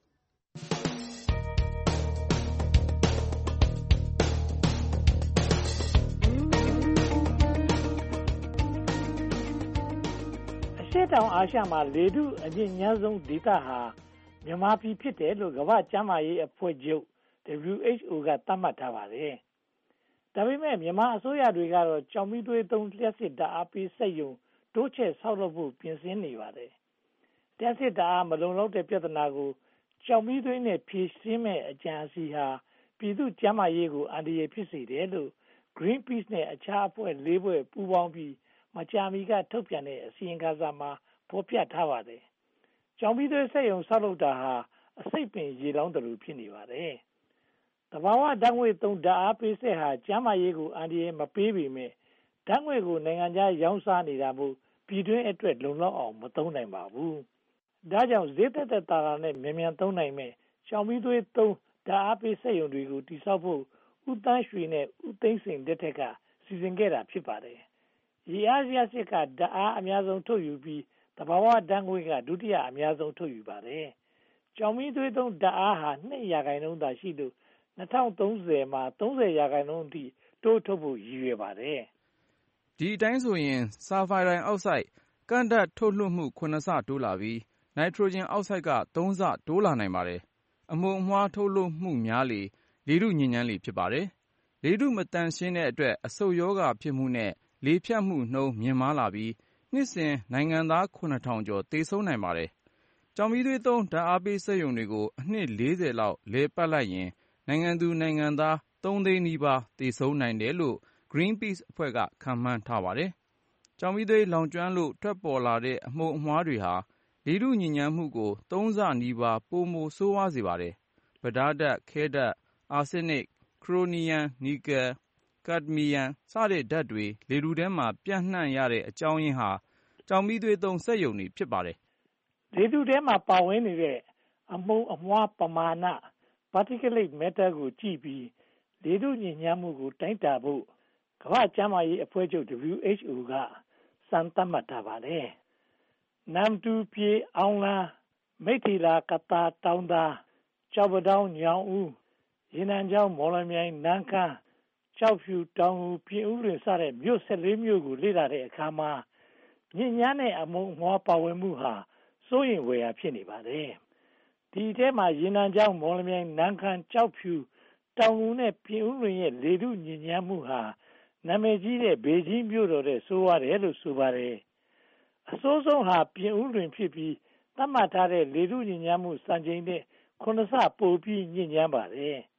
ရှေ့တောင်အာရှမှာလေထုအညစ်ညမ်းဆုံးဒေသဟာမြန်မာပြည်ဖြစ်တယ်လို့ကမ္ဘာ့ကျန်းမာရေးအဖွဲ့ချုပ် ဒဘလျူ အိတ်ချ် အို ကသတ်မှတ်ထားပါတယ်။ဒါပေမဲ့မြန်မာအစိုးရတွေကတော့ကျောက်မီးသွေးသုံးလျှပ်စစ်ဓာတ်အားပေးစက်ရုံတိုးချဲ့ဆောက်လုပ်ဖို့ပြင်ဆင်နေပါတယ်။လျှပ်စစ်ဓာတ်အားမလုံလောက်တဲ့ပြဿနာကိုကျောက်မီးသွေးနဲ့ဖြေရှင်းမဲ့အကြံအစီဟာပြည်သူ့ကျန်းမာရေးကိုအန္တရာယ်ဖြစ်စေတယ်လို့ Greenpeace နဲ့အခြားအဖွဲ့လေးဖွဲ့ပူးပေါင်းပြီးမကြာမီကထုတ်ပြန်တဲ့အစီရင်ခံစာမှာဖော်ပြထားပါတယ်။ကျောက်မီးသွေးစက်ရုံဆောက်လုပ်တာဟာအစိတ်ပင်ရေလောင်းတယ်လို့ဖြစ်နေပါတယ်။သဘာဝဓာတ်ငွေ့သုံးဓာတ်အားပေးစက်ဟာကျန်းမာရေးကိုအန္တရာယ်မပေးပေမဲ့ဓာတ်ငွေ့ကိုနိုင်ငံခြားရောင်းစားနေတာမို့ပြည်တွင်းအတွက်လုံလောက်အောင်မသုံးနိုင်ပါဘူး။ဒါကြောင့်ဈေးသက်သက်သာသာနဲ့မြန်မြန်သုံးနိုင်မဲ့ကျောက်မီးသွေးသုံးဓာတ်အားပေးစက်ရုံတွေကိုတည်ဆောက်ဖို့ဦးသန်းရွှေနဲ့ဦးသိန်းစိန်လက်ထက်ကစီစဉ်ခဲ့တာဖြစ်ပါတယ်။ရေအားလျှပ်စစ်ကဓာတ်အားအများဆုံးထုတ်ယူပြီးသဘာဝဓာတ်ငွေ့ကဒုတိယအများဆုံးထုတ်ယူပါတယ်။ကျောက်မီးသွေးသုံးဓာတ်အားဟာနှစ်ရာခိုင်နှုန်းသာရှိလို့၂၀သုံးဆယ်မှာသုံးဆယ်ရာခိုင်နှုန်းအထိတိုးထုတ်ဖို့ရည်ရွယ်ပါတယ်။ဒီအတိုင်းဆိုရင်ဆာဖိုင်ဒိုင်အောက်ဆိုဒ်ကန့်ဓာတ်ထုတ်လွှတ်မှုခုနှစ်ဆတိုးလာပြီးနိုက်ထရိုဂျင်အောက်ဆိုဒ်ကသုံးဆတိုးလာနိုင်ပါတယ်။အမှုန်အမွှားထုတ်လွှတ်မှုများလေလေထုညစ်ညမ်းလေဖြစ်ပါတယ်။လေထုမသန့်ရှင်းတဲ့အတွက်အဆုတ်ရောဂါဖြစ်မှုနဲ့လေဖြတ်မှုနှုန်းမြင့်မားလာပြီးနှစ်စဉ်နိုင်ငံသားခုနှစ်ထောင်ကျော်သေဆုံးနိုင်ပါတယ်။ကျောက်မီးသွေးသုံးဓာတ်အားပေးစက်ရုံတွေကိုအနှစ်လေးဆယ်လောက်လည်ပတ်လိုက်ရင်နိုင်ငံသူနိုင်ငံသားသုံးသိန်းနီးပါးသေဆုံးနိုင်တယ်လို့ Greenpeace အဖွဲ့ကခန့်မှန်းထားပါတယ်။ကျောက်မီးသွေးလောင်ကျွမ်းလို့ထွက်ပေါ်လာတဲ့အမှုန်အမွှားတွေဟာလေထုညစ်ညမ်းမှုကိုသုံးဆနီးပါးပိုမိုဆိုးဝါးစေပါတယ်။ပြဒါးဓာတ်ခဲဓာတ်အာဆင်းနစ်ခရိုမီယမ်နီကယ်ကဒ်မီယမ်စတဲ့ဓာတ်တွေလေထုထဲမှာပြန့်နှံ့ရတဲ့အကြောင်းရင်းဟာကျောက်မီးသွေးသုံးစက်ရုံတွေဖြစ်ပါတယ်။လေထုထဲမှာပါဝင်နေတဲ့အမှုန်အမွှားပမာဏ particulate matter ကိုကြည့်ပြီးလေထုညစ်ညမ်းမှုကိုတိုင်းတာဖို့ကမ္ဘာ့ကျန်းမာရေးအဖွဲ့ချုပ် ဒဘလျူ အိတ်ချ် အို ကစံသတ်မှတ်ထားပါတယ်။နမ္မတူပြေအောင်လန်းမိတ္ထီလာကသာတောင်သာကျောက်ပတောင်းညောင်ဦးရေနံချောင်းမော်လမြိုင်နန်းခမ်းကျောက်ဖြူတောင်ဦးပြင်ဦးလွင်စတဲ့မြို့၁၄မြို့ကိုလေ့လာတဲ့အခါမှာညစ်ညမ်းတဲ့အမှုန်အမွှားပါဝင်မှုဟာစိုးရိမ်ဖွယ်ရာဖြစ်နေပါတယ်။ဒီထဲမှာရေနံချောင်းမော်လမြိုင်နန်းခမ်းကျောက်ဖြူတောင်ဦးနဲ့ပြင်ဦးလွင်ရဲ့လေထုညစ်ညမ်းမှုဟာနာမည်ကြီးတဲ့ဘေဂျင်းမြို့တော်တဲ့ဆိုးရတယ်လို့ဆိုပါတယ်။အဆိုးဆုံးဟာပြင်ဦးလွင်ဖြစ်ပြီးသတ်မှတ်ထားတဲ့လေထုညစ်ညမ်းမှုစံချိန်နဲ့ခုနှစ်ဆပိုပြီးညစ်ညမ်းပါတယ်။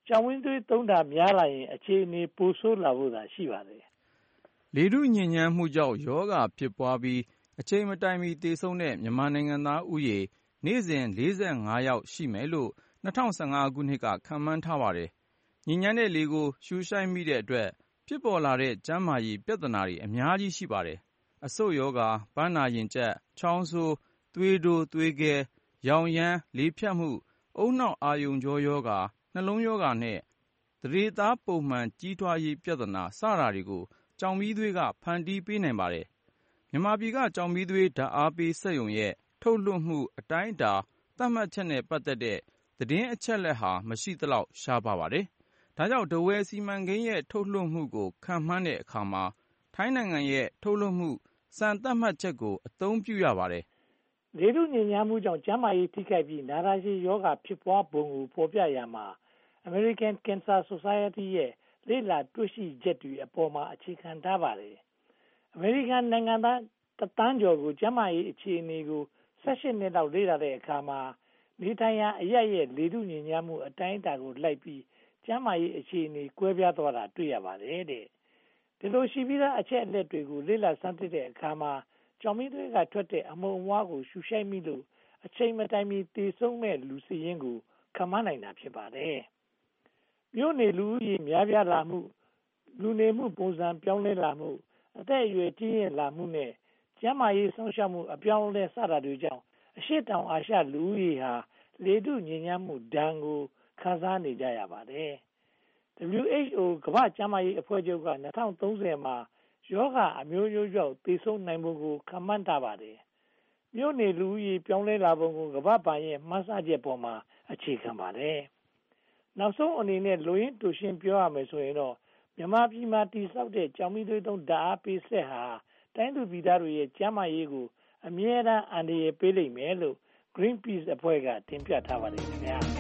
ကြောင်ဝင်းသွေးသုံးတာများလာရင်အခြေအနေပိုဆိုးလာဖို့သာရှိပါတယ်။လေထုညစ်ညမ်းမှုကြောင့်ရောဂါဖြစ်ပွားပြီးအချိန်မတိုင်မီသေဆုံးတဲ့မြန်မာနိုင်ငံသားဦးရေနေ့စဉ်လေးဆယ့်ငါးယောက်ရှိမယ်လို့၂၀၁၅ခုနှစ်ကခန့်မှန်းထားပါတယ်။ညစ်ညမ်းတဲ့လေကိုရှုရှိုက်မိတဲ့အတွက်ဖြစ်ပေါ်လာတဲ့ကျန်းမာရေးပြဿနာတွေအများကြီးရှိပါတယ်။အဆုတ်ရောဂါ၊ပန်းနာရင်ကျပ်၊ချောင်းဆိုး၊သွေးတိုးသွေးခဲ၊ယောင်ယမ်း၊လေဖြတ်မှု၊ဦးနှောက်အာရုံကြောရောဂါ၊နှလုံးရောဂါနဲ့သန္ဓေသားပုံမှန်ကြီးထွားရေးပြဿနာစတာတွေကိုကျောက်မီးသွေးကဖန်တီးပေးနိုင်ပါတယ်။မြန်မာပြည်ကကျောက်မီးသွေးဓါတ်အားပေးစက်ရုံရဲ့ထုတ်လွှတ်မှုအတိုင်းအတာသတ်မှတ်ချက်နဲ့ပတ်သက်တဲ့သတင်းအချက်အလက်ဟာမရှိသလောက်ရှားပါးပါတယ်။ဒါကြောင့်ထားဝယ်စီမံကိန်းရဲ့ထုတ်လွှတ်မှုကိုခန့်မှန်းတဲ့အခါမှာထိုင်းနိုင်ငံရဲ့ထုတ်လွှတ်မှုစံသတ်မှတ်ချက်ကိုအသုံးပြုရပါတယ်။လေထုညစ်ညမ်းမှုကြောင့်ကျန်းမာရေးထိခိုက်ပြီးနာတာရှည်ရောဂါဖြစ်ပွားပုံကိုဖော်ပြရမှာ American Cancer Society ရဲ့လေ့လာတွေ့ရှိချက်တွေအပေါ်မှာအခြေခံထားပါတယ်။ American နိုင်ငံသားတစ်သန်းကျော်ကိုကျန်းမာရေးအခြေအနေကိုဆယ့်ရှစ်နှစ်လောက်လေ့လာတဲ့အခါမှာနေထိုင်ရာအရပ်ရဲ့လေထုညစ်ညမ်းမှုအတိုင်းအတာကိုလိုက်ပြီးကျန်းမာရေးအခြေအနေကွဲပြားသွားတာတွေ့ရပါတယ်တဲ့။ဒီလိုရှိပြီးသားအချက်အလက်တွေကိုလေ့လာစမ်းသပ်တဲ့အခါမှာကျောက်မီးသွေးကထွက်တဲ့အမှုန်အမွှားကိုရှုရှိုက်မိလို့အချိန်မတိုင်မီသေဆုံးမဲ့လူစာရင်းကိုခန့်မှန်းနိုင်တာဖြစ်ပါတယ်။မြို့နေလူဦးရေများပြားလာမှုလူနေမှုပုံစံပြောင်းလဲလာမှုအသက်အရွယ်ကြီးရင်လာမှုနဲ့ကျန်းမာရေးဆောင်ရှောက်မှုအပြောင်းအလဲစတာတွေကြောင့်အရှေ့တောင်အာရှလူဦးရေဟာလေထုညစ်ညမ်းမှုဒဏ်ကိုခံစားနေကြရပါတယ်။ W H O ကမ္ဘာ့ကျန်းမာရေးအဖွဲ့ချုပ်က၂၀၃၀မှာယောဂအမျိုးမျိုးကြောင့်သေဆုံးနိုင်မှုကိုခန့်မှန်းထားပါတယ်။မြို့နေလူဦးရေပြောင်းလဲလာပုံကိုကမ္ဘာ့ဘဏ်ရဲ့မှန်းဆချက်ပေါ်မှာအခြေခံပါတယ်။နောက်ဆုံးအနေနဲ့လူရင်းတူရှင်းပြောရမယ်ဆိုရင်တော့မြန်မာပြည်မှာတည်ဆောက်တဲ့ကျောက်မီးသွေးသုံးဓာတ်အားပေးစက်ဟာတိုင်းသူပြည်သားတွေရဲ့ကျန်းမာရေးကိုအမြဲတမ်းအန္တရာယ်ပေးလိမ့်မယ်လို့ Greenpeace အဖွဲ့ကတင်ပြထားပါတယ်ခင်ဗျာ။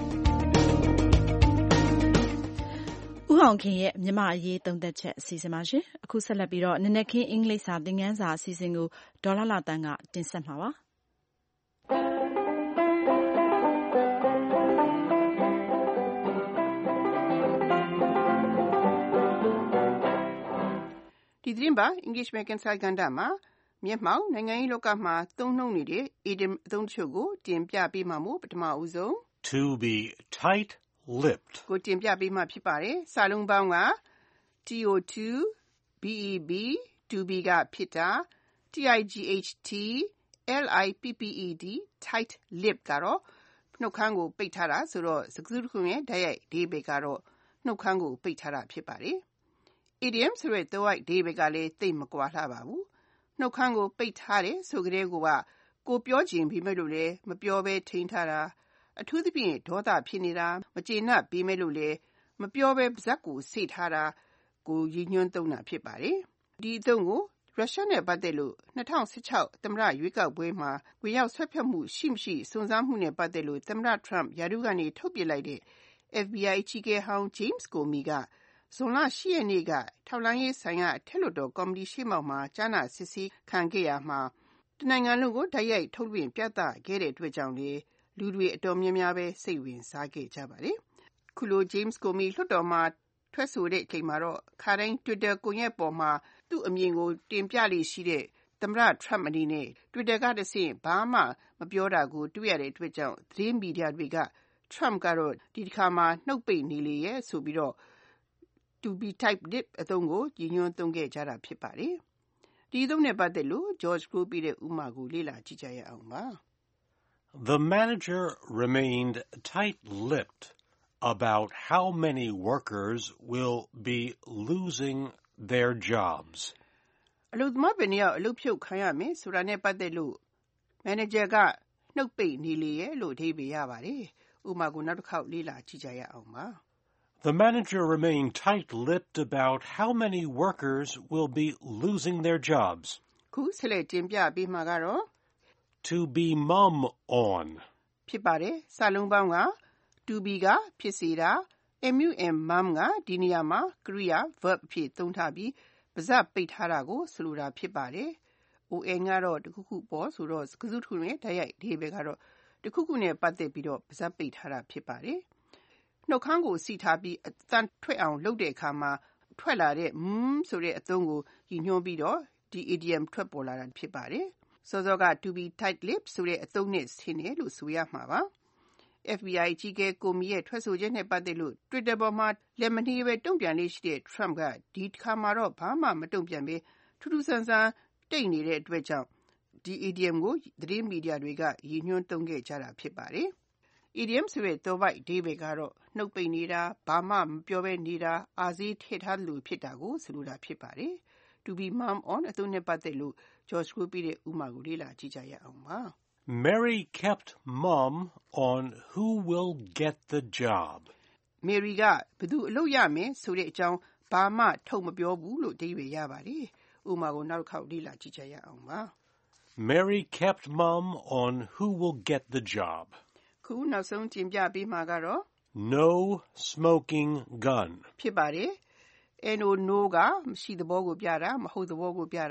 ဦးအောင်ခင်ရဲ့မြန်မာ့အရေးသုံးသပ်ချက်အစီအစဉ်ပါရှင်။အခုဆက်လက်ပြီးတော့နနက်ခင်းအင်္ဂလိပ်စာသင်ခန်းစာအစီအစဉ်ကိုဒေါ်လာလာတန်းကတင်ဆက်မှာပါ။ဒီသတင်းပါ English American စာကဏ္ဍမှာမျက်မှောက်နိုင်ငံရေးလောကမှာသုံးနှုန်းနေတဲ့ idiom အသုံးတချို့ကိုတင်ပြပေးမှာမို့ပထမဦးဆုံး To be tight-lipped ကိုတင်ပြပေးမှာဖြစ်ပါတယ်။စာလုံးပေါင်းက to beb to be ကဖြစ်တာ tight lipped tight lip ကတော့နှုတ်ခမ်းကိုပိတ်ထားတာဆိုတော့စကားစုတစ်ခုရဲ့တိုက်ရိုက်အဓိပ္ပာယ်ကတော့နှုတ်ခမ်းကိုပိတ်ထားတာဖြစ်ပါတယ်။ idiom ဆိုတဲ့သွယ်ဝိုက်အဓိပ္ပာယ်ကလည်းသိပ်မကွာလှပါဘူး။နှုတ်ခမ်းကိုပိတ်ထားတယ်ဆိုကြတဲ့ကိုကကိုပြောချင်ပေမဲ့လို့လည်းမပြောဘဲထိန်းထားတာအထူးသဖြင့်ဒေါသဖြစ်နေတာမကျေနပ်ပေမဲ့လို့လည်းမပြောဘဲပါးစပ်ကိုစိတ်ထားတာကိုရည်ညွှန်းသုံးတာဖြစ်ပါတယ်။ဒီအသုံးကိုရုရှားနဲ့ပတ်သက်လို့၂၀၁၆သမ္မတရွေးကောက်ပွဲမှာဝင်ရောက်ဆွဲဖက်မှုရှိမရှိစုံစမ်းမှုနဲ့ပတ်သက်လို့သမ္မတ Trump ရာထူးကနေထုတ်ပစ်လိုက်တဲ့ F B I အကြီးအကဲဟောင်း James Comey ကဇွန်လ၈ရက်နေ့ကထောက်လှမ်းရေးဆိုင်ရာအထက်လွှတ်တော်ကော်မတီရှေ့မှောက်မှာကြားနာစစ်ဆေးခံခဲ့ရမှာတနိုင်ငံလုံးကိုတိုက်ရိုက်ထုတ်လွှင့်ပြသခဲ့တဲ့အတွက်ကြောင့်လေလူတွေအတော်များများပဲစိတ်ဝင်စားခဲ့ကြပါတယ်။ခုလို James Comey လွှတ်တော်မှာထွက်ဆိုတဲ့အချိန်မှာတော့ခါတိုင်း Twitter ကွန်ရက်ပေါ်မှာသူ့အမြင်ကိုတင်ပြလေ့ရှိတဲ့သမ္မတ Trump အနေနဲ့ Twitter ကတဆင့်ဘာမှမပြောတာကိုတွေ့ရတဲ့အတွက်ကြောင့်သတင်းမီဒီယာတွေက Trump ကတော့ဒီတစ်ခါမှာနှုတ်ပိတ်နေလေရဲ့ဆိုပြီးတော့to be tight-lipped အသုံးကိုရည်ညွှန်းသုံးခဲ့ကြတာဖြစ်ပါတယ်။ဒီအသုံးနဲ့ပတ်သက်လို့ George ကိုပြတဲ့ဥပမာကိုလေ့လာကြည့်ကြရအောင်ပါ။ The manager remained tight-lipped about how many workers will be losing their jobs. အလုပ်သမားဘယ်နှစ်ယောက်အလုပ်ဖြုတ်ခံရမယ်ဆိုတာနဲ့ပတ်သက်လို့ manager ကနှုတ်ပိတ်နေလေရဲ့လို့အဓိပ္ပာယ်ရပါတယ်။ဥပမာကိုနောက်တစ်ခေါက်လေ့လာကြည့်ကြရအောင်ပါ The manager remained tight-lipped about how many workers will be losing their jobs. ခုဆက်လက်တင်ပြပေးမှာကတော့ To be mum on ဖြစ်ပါတယ်။စာလုံးပေါင်းက to be ကဖြစ်စေတာ mum ကဒီနေရာမှာကရိယာ verb အဖြစ်သုံးထားပြီးပါးစပ်ပိတ်ထားတာကိုဆိုလိုတာဖြစ်ပါတယ်။ on ကတော့တစ်ခုခုပေါ်ဆိုတော့စကားစုတစ်ခုနဲ့တိုက်ရိုက်အဓိပ္ပာယ်ကတော့တစ်ခုခုနဲ့ပတ်သက်ပြီးတော့ပါးစပ်ပိတ်ထားတာဖြစ်ပါတယ်။နှုတ်ခမ်းကိုစီထားပြီးအသံထွက်အောင်လုပ်တဲ့အခါမှာထွက်လာတဲ့ mm ဆိုတဲ့အသုံးကိုရည်ညွှန်းပြီးတော့ဒီ idiom ထွက်ပေါ်လာတာဖြစ်ပါတယ်။စောစောက to be tight-lipped ဆိုတဲ့အသုံးနဲ့ဆင်တယ်လို့ဆိုရမှာပါ။ F B I အကြီးအကဲကိုမီရဲ့ထွက်ဆိုချက်နဲ့ပတ်သက်လို့ Twitter ပေါ်မှာလက်မနှေးပဲတုံ့ပြန်လေးရှိတဲ့ Trump ကဒီတစ်ခါမှာတော့ဘာမှမတုံ့ပြန်ပဲထူးထူးဆန်းဆန်းတိတ်နေတဲ့အတွက်ကြောင့်ဒီ idiom ကိုသတင်းမီဒီယာတွေကရည်ညွှန်းသုံးခဲ့ကြတာဖြစ်ပါတယ်။ idiom ဆိုတဲ့သွယ်ဝိုက်အဓိပ္ပာယ်ကတော့နှုတ်ပိတ်နေတာဘာမှမပြောဘဲနေတာအာဈေးထည့်ထားလို့ဖြစ်တာကိုဆိုလိုတာဖြစ်ပါတယ်။ To be mum on အသုံးနဲ့ပတ်သက်လို့ George ကိုပြတဲ့ဥပမာကိုလေ့လာကြည့်ကြရအောင်ပါ။ Mary kept mum on who will get the job. Mary ကဘယ်သူအလုပ်ရမယ်ဆိုတဲ့အကြောင်းဘာမှထုတ်မပြောဘူးလို့အဓိပ္ပာယ်ရပါတယ်။ဥပမာကိုနောက်တစ်ခေါက်လေ့လာကြည့်ကြရအောင်ပါ။ Mary kept mum on who will get the job. ခုနောက်ဆုံးတင်ပြပေးမှာကတော့ No smoking gun ဖြစ်ပါတယ်။ no no ကမရှိသဘောကိုပြတာမဟုတ်သဘောကိုပြတာ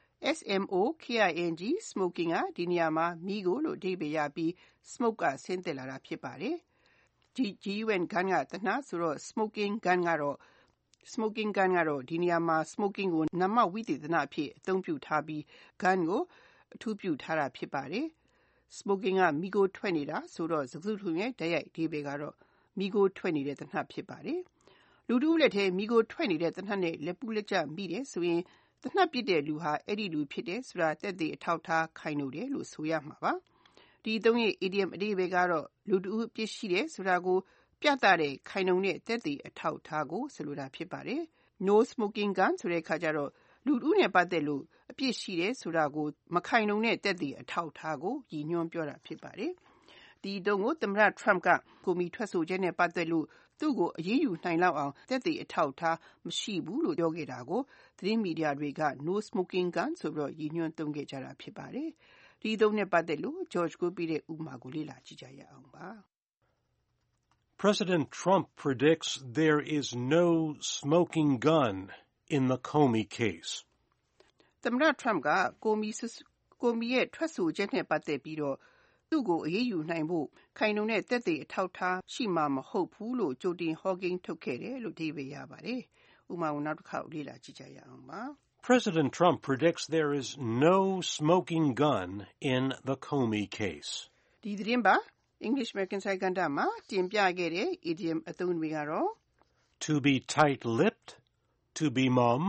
S M O K I N G smoking ကဒီနေရာမှာမီးကိုလို့အဓိပ္ပာယ်ရပြီး smoke ကဆင်းသက်လာတာဖြစ်ပါတယ်။ G U N gun ကတနတ်ဆိုတော့ smoking gun ကတော့ smoking gun ကတော့ဒီနေရာမှာ smoking ကိုနာမဝိသေသနအဖြစ်အသုံးပြုထားပြီး gun ကိုအထူးပြုထားတာဖြစ်ပါတယ်။ smoking ကမီးကိုထွက်နေတာဆိုတော့စကားစုတခုရဲ့တိုက်ရိုက်အဓိပ္ပာယ်ကတော့မီးကိုထွက်နေတဲ့တနတ်ဖြစ်ပါတယ်။လူတူလက်ထဲမီးကိုထွက်နေတဲ့တနတ်နဲ့လက်ပူးလက်ကျမိတယ်ဆိုရင်တနတ်ပြစ်တဲ့လူဟာအဲ့ဒီလူဖြစ်တယ်ဆိုတာသက်သေအထောက်ထားခိုင်လို့တယ်လို့ဆိုရမှာပါ။ဒီသုံးရဲ့ idiom အဓိပ္ပာယ်ကတော့လူတူပြစ်ရှိတယ်ဆိုတာကိုပြသတဲ့ခိုင်လုံတဲ့သက်သေအထောက်ထားကိုဆိုလိုတာဖြစ်ပါတယ်။ No smoking gun ဆိုတဲ့အခါကျတော့လူတူနဲ့ပတ်သက်လို့အပြစ်ရှိတယ်ဆိုတာကိုမခိုင်လုံတဲ့သက်သေအထောက်ထားကိုရည်ညွှန်းပြောတာဖြစ်ပါတယ်။ဒီတုံးကိုသမ္မတ Trump ကကိုမီထွက်ဆိုချက်နဲ့ပတ်သက်လို့သူ့ကိုအရေးယူနိုင်လောက်အောင်သက်သေအထောက်ထားမရှိဘူးလို့ပြောခဲ့တာကိုသတင်းမီဒီယာတွေက No smoking gun ဆိုပြီးရည်ညွှန်းသုံးခဲ့ကြတာဖြစ်ပါတယ်။ဒီတုံးနဲ့ပတ်သက်လို့ George ကိုပြတဲ့ဥပမာကိုလေ့လာကြည့်ကြရအောင်ပါ။ President Trump predicts there is no smoking gun in the Comey case. သမ္မတ Trump ကကိုမီကိုမီရဲ့ထွက်ဆိုချက်နဲ့ပတ်သက်ပြီးတော့သူ့ကိုအရေးယူနိုင်ဖို့ခိုင်လုံတဲ့သက်သေအထောက်ထားရှိမှာမဟုတ်ဘူးလို့ကြိုတင်ဟောကိန်းထုတ်ခဲ့တယ်လို့အဓိပ္ပာယ်ရပါတယ်။ဥပမာကိုနောက်တစ်ခေါက်လေ့လာကြည့်ကြရအောင်ပါ။ President Trump predicts there is no smoking gun in the Comey case. ဒီသတင်းပါ English American စာကဏ္ဍမှာတင်ပြခဲ့တဲ့ idiom အသုံးတွေကတော့ To be tight-lipped, to be mum,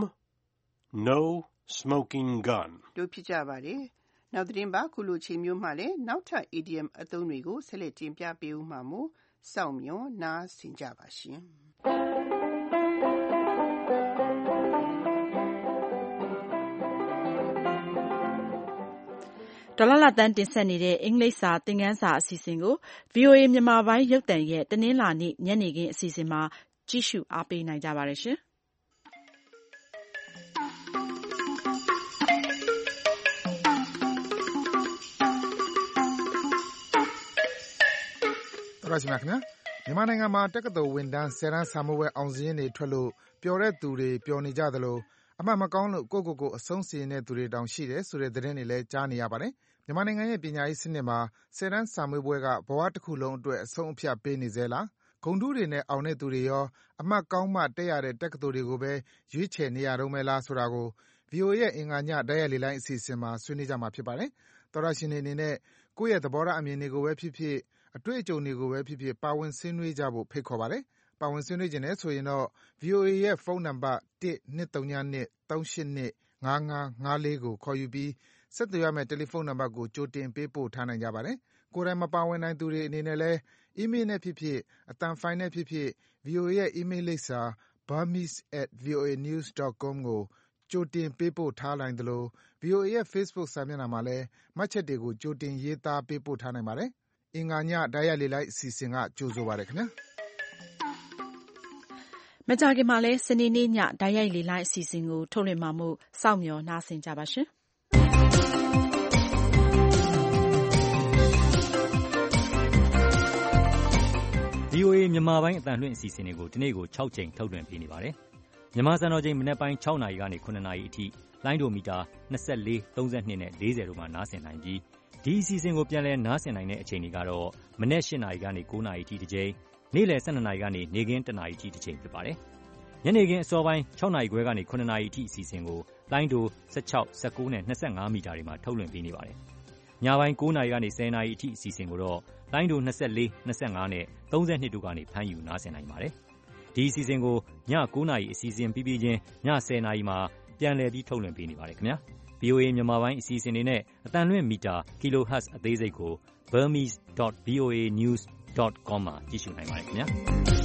no smoking gun တို့ဖြစ်ကြပါတယ်။နောက်သတင်းပါခုလိုချိန်မျိုးမှလည်းနောက်ထပ် idiom အသုံးတွေကိုဆက်လက်တင်ပြပေးဦးမှာမို့စောင့်မျှော်နားဆင်ကြပါရှင်။ဒေါ်လာလတန်းတင်ဆက်နေတဲ့အင်္ဂလိပ်စာသင်ခန်းစာအစီအစဉ်ကို V O A မြန်မာပိုင်းရုပ်သံရဲ့တနင်္လာနေ့ညနေခင်းအစီအစဉ်မှာကြည့်ရှုအားပေးနိုင်ကြပါတယ်ရှင်။တော်ရရှိမြခင်ဗျာမြန်မာနိုင်ငံမှာတက္ကသိုလ်ဝန်ထမ်းဆယ်တန်းစာမေးပွဲအောင်စာရင်းတွေထွက်လို့ပျော်တဲ့သူတွေပျော်နေကြသလိုအမှတ်မကောင်းလို့ကိုယ့်ကိုယ်ကိုအဆုံးစီရင်တဲ့သူတွေတောင်ရှိတယ်ဆိုတဲ့သတင်းတွေလည်းကြားနေရပါတယ်။မြန်မာနိုင်ငံရဲ့ပညာရေးစနစ်မှာဆယ်တန်းစာမေးပွဲကဘဝတစ်ခုလုံးအတွက်အဆုံးအဖြတ်ပေးနေစေလားဂုဏ်ထူးတွေနဲ့အောင်တဲ့သူတွေရောအမှတ်ကောင်းမှတက်ရတဲ့တက္ကသိုလ်တွေကိုပဲရွေးချယ်နေရတော့မယ်လားဆိုတာကို V O A ရဲ့အင်္ဂါညတိုက်ရိုက်လေလိုင်းအစီအစဉ်မှာဆွေးနွေးကြမှာဖြစ်ပါတယ်။သောရရှင်တွေအနေနဲ့ကိုယ့်ရဲ့သဘောထားအမြင်တွေကိုပဲဖြစ်ဖြစ်အတွေ့အကြုံတွေကိုပဲဖြစ်ဖြစ်ပါဝင်ဆွေးနွေးကြဖို့ဖိတ်ခေါ်ပါတယ်။ပါဝင်ဆွေးနွေးခြင်းနဲ့ဆိုရင်တော့ V O A ရဲ့ဖုန်းနံပါတ်one two zero two two three eight two five five five fourကိုခေါ်ယူပြီးဆက်သွယ်ရမယ့်တယ်လီဖုန်းနံပါတ်ကိုကြိုတင်ပေးပို့ထားနိုင်ကြပါတယ်။ကိုယ်တိုင်မပါဝင်နိုင်သူတွေအနေနဲ့လည်းအီးမေးလ်နဲ့ဖြစ်ဖြစ်အသံဖိုင်နဲ့ဖြစ်ဖြစ် V O A ရဲ့အီးမေးလ်လိပ်စာ burmese at voanews dot com ကိုကြိုတင်ပေးပို့ထားနိုင်သလို V O A ရဲ့ Facebook စာမျက်နှာမှာလည်းမှတ်ချက်တွေကိုကြိုတင်ရေးသားပေးပို့ထားနိုင်ပါတယ်။အင်္ဂါညတိုက်ရိုက်လေလိုင်းအစီအစဉ်ကကြိုဆိုပါတယ်ခင်ဗျာ။မကြာခင်မှာလဲစနေနေ့ညတိုက်ရိုက်လေလိုင်းအစီအစဉ်ကိုထုတ်လွှင့်မှာမို့စောင့်မျှော်နားဆင်ကြပါရှင်။ V O A မြန်မာပိုင်းအသံလွှင့်အစီအစဉ်တွေကိုဒီနေ့ကို၆ကြိမ်ထုတ်လွှင့်ပေးနေပါတယ်။မြန်မာစံတော်ချိန်မနက်ပိုင်း၆နာရီကနေ၇နာရီအထိလိုင်းဒိုမီတာ၂၄၊၃၂နဲ့၄၀တို့မှာနားဆင်နိုင်ပြီးဒီအစီအစဉ်ကိုပြန်လည်နားဆင်နိုင်တဲ့အချိန်တွေကတော့မနက်၈နာရီကနေ၉နာရီအထိတစ်ကြိမ်နေ့လယ် ၁၂ နာရီကနေနေ့ခင်း တစ်နာရီအထိတစ်ချိန်ဖြစ်ပါတယ်။ညနေခင်းအစောပိုင်း ၆ နာရီခွဲကနေ ၇ နာရီအထိအစီအစဉ်ကိုလိုင်းဒို ၁၆, ၁၉ နဲ့ ၂၅ မီတာတွေမှာထုတ်လွှင့်ပေးနေပါတယ်။ညပိုင်း ၉ နာရီကနေ ၁၀ နာရီအထိအစီအစဉ်ကိုတော့လိုင်းဒို ၂၄, ၂၅ နဲ့ ၃၂ တို့ကနေဖမ်းယူနားဆင်နိုင်ပါတယ်။ဒီအစီအစဉ်ကိုည ၉ နာရီအစီအစဉ်ပြီးပြီးချင်းည ၁၀ နာရီမှာပြန်လည်ပြီးထုတ်လွှင့်ပေးနေပါတယ်ခင်ဗျာ။ဗွီအိုအေ မြန်မာပိုင်းအစီအစဉ်တွေနဲ့အသံလွှင့်မီတာ Kilohertz အသေးစိတ်ကို burmese dot v o a news dot com မှာကြည့်ရှုနိုင်ပါတယ်ခင်ဗျာ။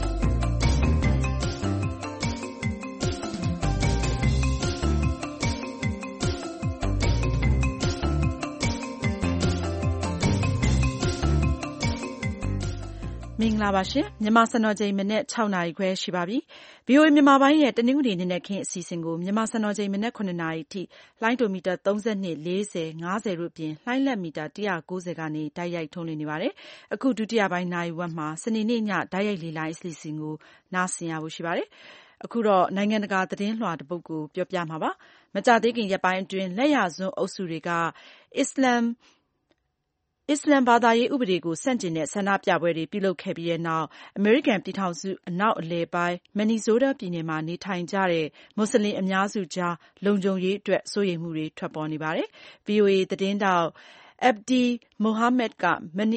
မင်္ဂလာပါရှင်မြန်မာစံတော်ချိန်မနေ့ ၆ နာရီခွဲရှိပါပြီ။ ဗွီအိုအေမြန်မာပိုင်းရဲ့တနင်္ဂနွေနေ့နဲ့ခင်းအစီအစဉ်ကိုမြန်မာစံတော်ချိန်မနေ့ ၇ နာရီအထိလိုင်းဒိုမီတာ၃၂, ၄၀, ၅၀တို့ပြင်လှိုင်းလက်မီတာ၁၉၀ကနေတိုက်ရိုက်ထုတ်လွှင့်နေပါတယ်။အခုဒုတိယပိုင်းနာရီဝက်မှာစနေနေ့ညတိုက်ရိုက်လေလိုင်းအစီအစဉ်ကိုနားဆင်ရဖို့ရှိပါတယ်။အခုတော့နိုင်ငံတကာသတင်းလွှာတစ်ပုဒ်ကိုပြောပြမှာပါ။မကြာသေးခင်ရက်ပိုင်းအတွင်းလက်ယာစွန်းအုပ်စုတွေကအစ္စလမ်အစ္စလမ်ဘာသာရေးဥပဒေကိုဆန့်ကျင်တဲ့ဆန္ဒပြပွဲတွေပြုလုပ်ခဲ့ပြီးတဲ့နောက်အမေရိကန်ပြည်ထောင်စုအနောက်အလယ်ပိုင်းမင်နီဆိုးတားပြည်နယ်မှာနေထိုင်ကြတဲ့မွတ်စလင်အများစုကြားလုံခြုံရေးအတွက်စိုးရိမ်မှုတွေထွက်ပေါ်နေပါတယ်။ ဗွီအိုအေသတင်းထောက် Abdi Mohamed က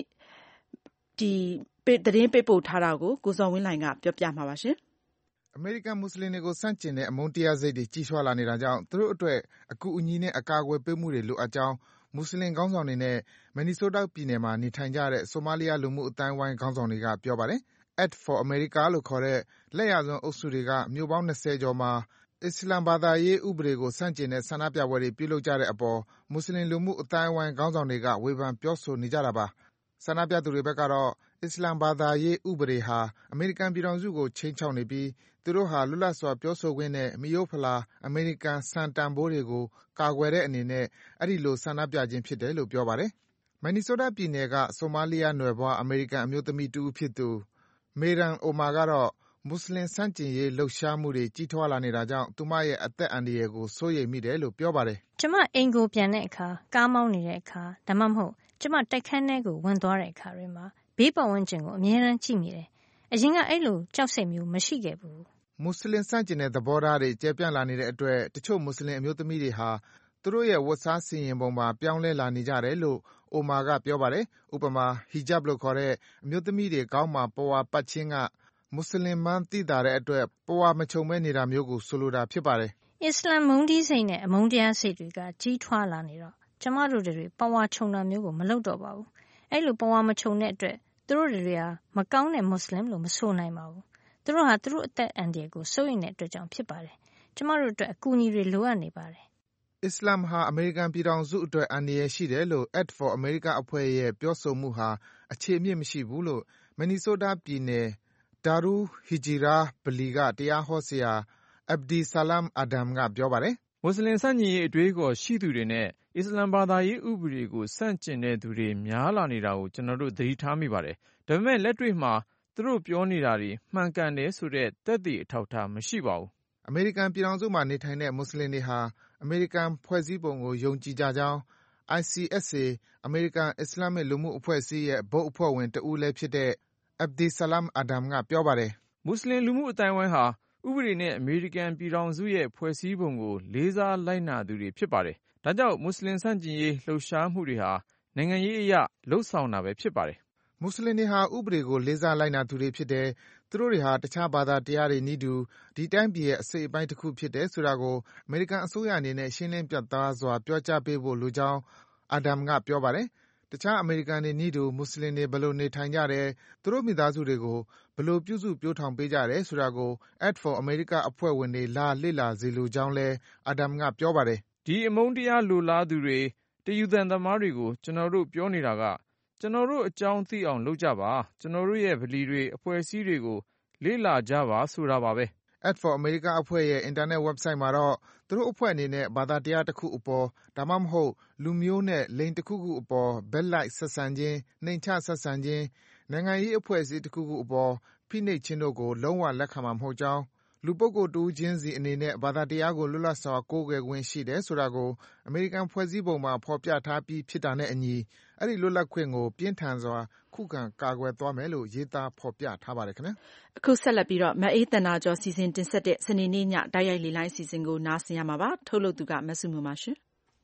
သတင်းပေးပို့ထားတာကိုကိုဇော်ဝင်းလှိုင်ကပြောပြမှာပါ။အမေရိကန်မွတ်စလင်တွေကိုဆန့်ကျင်တဲ့အမုန်းတရားစိတ်တွေကြီးထွားလာနေတာကြောင့်သူတို့အတွက်အကူအညီနဲ့အကာအကွယ်ပေးမှုတွေလိုအပ်ကြောင်းမွတ်စလင်ခေါင်းဆောင်တွေနဲ့မင်နီဆိုးတားပြည်နယ်မှာနေထိုင်ကြတဲ့ဆိုမာလီယာလူမှုအသိုင်းအဝိုင်းခေါင်းဆောင်တွေကပြောပါတယ်။ Act for America လို့ခေါ်တဲ့လက်ယာစွန်းအုပ်စုတွေကမြို့ပေါင်း၂၀ကျော်မှာအစ္စလမ်ဘာသာရေးဥပဒေကိုဆန့်ကျင်တဲ့ဆန္ဒပြပွဲတွေပြုလုပ်ကြတဲ့အပေါ်မွတ်စလင်လူမှုအသိုင်းအဝိုင်းခေါင်းဆောင်တွေကဝေဖန်ပြောဆိုနေကြတာပါ။ဆန္ဒပြသူတွေဘက်ကတော့အစ္စလမ်ဘာသာရေးဥပဒေဟာအမေရိကန်ပြည်ထောင်စုကိုခြိမ်းခြောက်နေပြီးသူတို့ဟာလွတ်လပ်စွာပြောဆိုခွင့်နဲ့မိရိုးဖလာအမေရိကန်စံတန်ဖိုးတွေကိုကာကွယ်တဲ့အနေနဲ့အဲဒီလိုဆန္ဒပြခြင်းဖြစ်တယ်လို့ပြောပါတယ်။မင်နီဆိုးတားပြည်နယ်ကဆိုမာလီယာနွယ်ဖွားအမေရိကန်အမျိုးသမီးတဦးဖြစ်သူ Meiran Omar ကတော့မွတ်စလင်ဆန့်ကျင်ရေးလှုပ်ရှားမှုတွေကြီးထွားလာနေတာကြောင့်သူမရဲ့အသက်အန္တရာယ်ကိုစိုးရိမ်မိတယ်လို့ပြောပါတယ်။ "ကျမအိမ်ကိုပြန်တဲ့အခါကားမောင်းနေတဲ့အခါဒါမှမဟုတ်ကျမတိုက်ခန်းထဲကိုဝင်သွားတဲ့အခါတွေမှာဘေးပတ်ဝန်းကျင်ကိုအမြဲတမ်းကြည့်နေတယ်။အရင်ကအဲ့လိုကြောက်စိတ်မျိုးမရှိခဲ့ဘူး။" မွတ်စလင်ဆန့်ကျင်တဲ့သဘောထားတွေကျယ်ပြန့်လာနေတဲ့အတွက်တချို့မွတ်စလင်အမျိုးသမီးတွေဟာသူတို့ရဲ့ဝတ်စားဆင်ယင်ပုံပါပြောင်းလဲလာနေကြတယ်လို့ Omar ကပြောပါတယ်။ဥပမာ Hijab လို့ခေါ်တဲ့အမျိုးသမီးတွေခေါင်းမှာပဝါပတ်ခြင်းကမွတ်စလင်မှန်းသိသာတဲ့အတွက်ပဝါမခြုံဘဲနေတာမျိုးကိုဆိုလိုတာဖြစ်ပါတယ်။"အစ္စလမ်မုန်းတီးစိတ်နဲ့အမုန်းတရားစိတ်တွေကကြီးထွားလာနေတော့ကျမတို့တွေပဝါခြုံတာမျိုးကိုမလုပ်တော့ပါဘူး။အဲ့လိုပဝါမခြုံတဲ့အတွက်သူတို့တွေဟာမကောင်းတဲ့မွတ်စလင်လို့မဆိုနိုင်ပါဘူး။သူတို့ဟာသူတို့အသက်အန္တရာယ်ကိုစိုးရိမ်တဲ့အတွက်ကြောင့်ဖြစ်ပါတယ်။ကျမတို့အတွက်အကူအညီတွေလိုအပ်နေပါတယ်။ "အစ္စလာမ်ဟာအမေရိကန်ပြည်ထောင်စုအတွက်အန္တရာယ်ရှိတယ်လို့ Act for America အဖွဲ့ရဲ့ပြောဆိုမှုဟာအခြေအမြစ်မရှိဘူးလို့မင်နီဆိုးတားပြည်နယ် Darul Hijrah ဗလီကတရားဟောဆရာ Abdi Salam Adam ကပြောပါတယ်။"မွတ်စလင်ဆန့်ကျင်ရေးအတွေးအခေါ်ရှိသူတွေနဲ့အစ္စလမ်ဘာသာရေးဥပဒေကိုဆန့်ကျင်တဲ့သူတွေများလာနေတာကိုကျွန်တော်တို့သတိထားမိပါတယ်။ဒါပေမဲ့လက်တွေ့မှာသူတို့ပြောနေတာတွေမှန်ကန်တယ်ဆိုတဲ့သက်သေအထောက်အထားမရှိပါဘူး။"အမေရိကန်ပြည်ထောင်စုမှာနေထိုင်တဲ့မွတ်စလင်တွေဟာအမေရိကန်ဖွဲ့စည်းပုံကိုယုံကြည်ကြကြောင်း I C S A အမေရိကန်အစ္စလာမ်မစ်လူမှုအဖွဲ့အစည်းရဲ့ဘုတ်အဖွဲ့ဝင်တဦးလည်းဖြစ်တဲ့ Abdi Salam Adam ကပြောပါတယ်။"မွတ်စလင်လူမှုအသိုင်းအဝိုင်းဟာဥပဒေနဲ့အမေရိကန်ပြည်ထောင်စုရဲ့ဖွဲ့စည်းပုံကိုလေးစားလိုက်နာသူတွေဖြစ်ပါတယ်။ဒါကြောင့်မွတ်စလင်ဆန့်ကျင်ရေးလှုပ်ရှားမှုတွေဟာနိုင်ငံရေးအရလုပ်ဆောင်တာပဲဖြစ်ပါတယ်။"မွတ်စလင်တွေဟာဥပဒေကိုလေးစားလိုက်နာသူတွေဖြစ်တယ်၊သူတို့တွေဟာတခြားဘာသာတရားတွေနည်းတူဒီတိုင်းပြည်ရဲ့အစိတ်အပိုင်းတခုဖြစ်တယ်ဆိုတာကိုအမေရိကန်အစိုးရအနေနဲ့ရှင်းလင်းပြတ်သားစွာပြောကြားပေးဖို့လိုကြောင်း Adam ကပြောပါတယ်။တခြားအမေရိကန်တွေနည်းတူမွတ်စလင်တွေဘယ်လိုနေထိုင်ကြတယ်၊သူတို့မိသားစုတွေကိုဘယ်လိုပြုစုပျိုးထောင်ပေးကြတယ်ဆိုတာကို Act for America အဖွဲ့ဝင်တွေလာလေ့လာစေလိုကြောင်းလည်း Adam ကပြောပါတယ်။"ဒီအမုန်းတရားလိုလားသူတွေတယူသန်သမားတွေကိုကျွန်တော်တို့ပြောနေတာကကျွန်တော်တို့အကြောင်းသိအောင်လုပ်ကြပါကျွန်တော်တို့ရဲ့ဗလီတွေအဖွဲ့အစည်းတွေကိုလေ့လာကြပါဆိုတာပါပဲ။ Act for America အဖွဲ့ရဲ့အင်တာနက် website မှာတော့သူတို့အဖွဲ့အနေနဲ့ဘာသာတရားတခုအပေါ်ဒါမှမဟုတ်လူမျိုးနဲ့လိင်တခုခုအပေါ်ဘက်လိုက်ဆက်ဆံခြင်း၊နှိမ်ချဆက်ဆံခြင်း၊နိုင်ငံရေးအဖွဲ့အစည်းတခုခုအပေါ်ဖိနှိပ်ခြင်းတို့ကိုလုံးဝလက်ခံမှာမဟုတ်ကြောင်းလူပုဂ္ဂိုလ်တဦးချင်းစီအနေနဲ့ဘာသာတရားကိုလွတ်လပ်စွာကိုးကွယ်ခွင့်ရှိတယ်ဆိုတာကိုအမေရိကန်ဖွဲ့စည်းပုံမှာဖော်ပြထားပြီးဖြစ်တာနဲ့အညီအဲဒီလွတ်လပ်ခွင့်ကိုပြင်းထန်စွာခုခံကာကွယ်သွားမယ်လို့ရေးသားဖော်ပြထားပါတယ်ခင်ဗျာ။အခုဆက်လက်ပြီးတော့မအေးသန္တာကျော်စီစဉ်တင်ဆက်တဲ့စနေနေ့ညတိုက်ရိုက်လေလိုင်းစီစဉ်ကိုနားဆင်ရမှာပါ။ထုတ်လုပ်သူကမဆုမွန်ပါရှင်။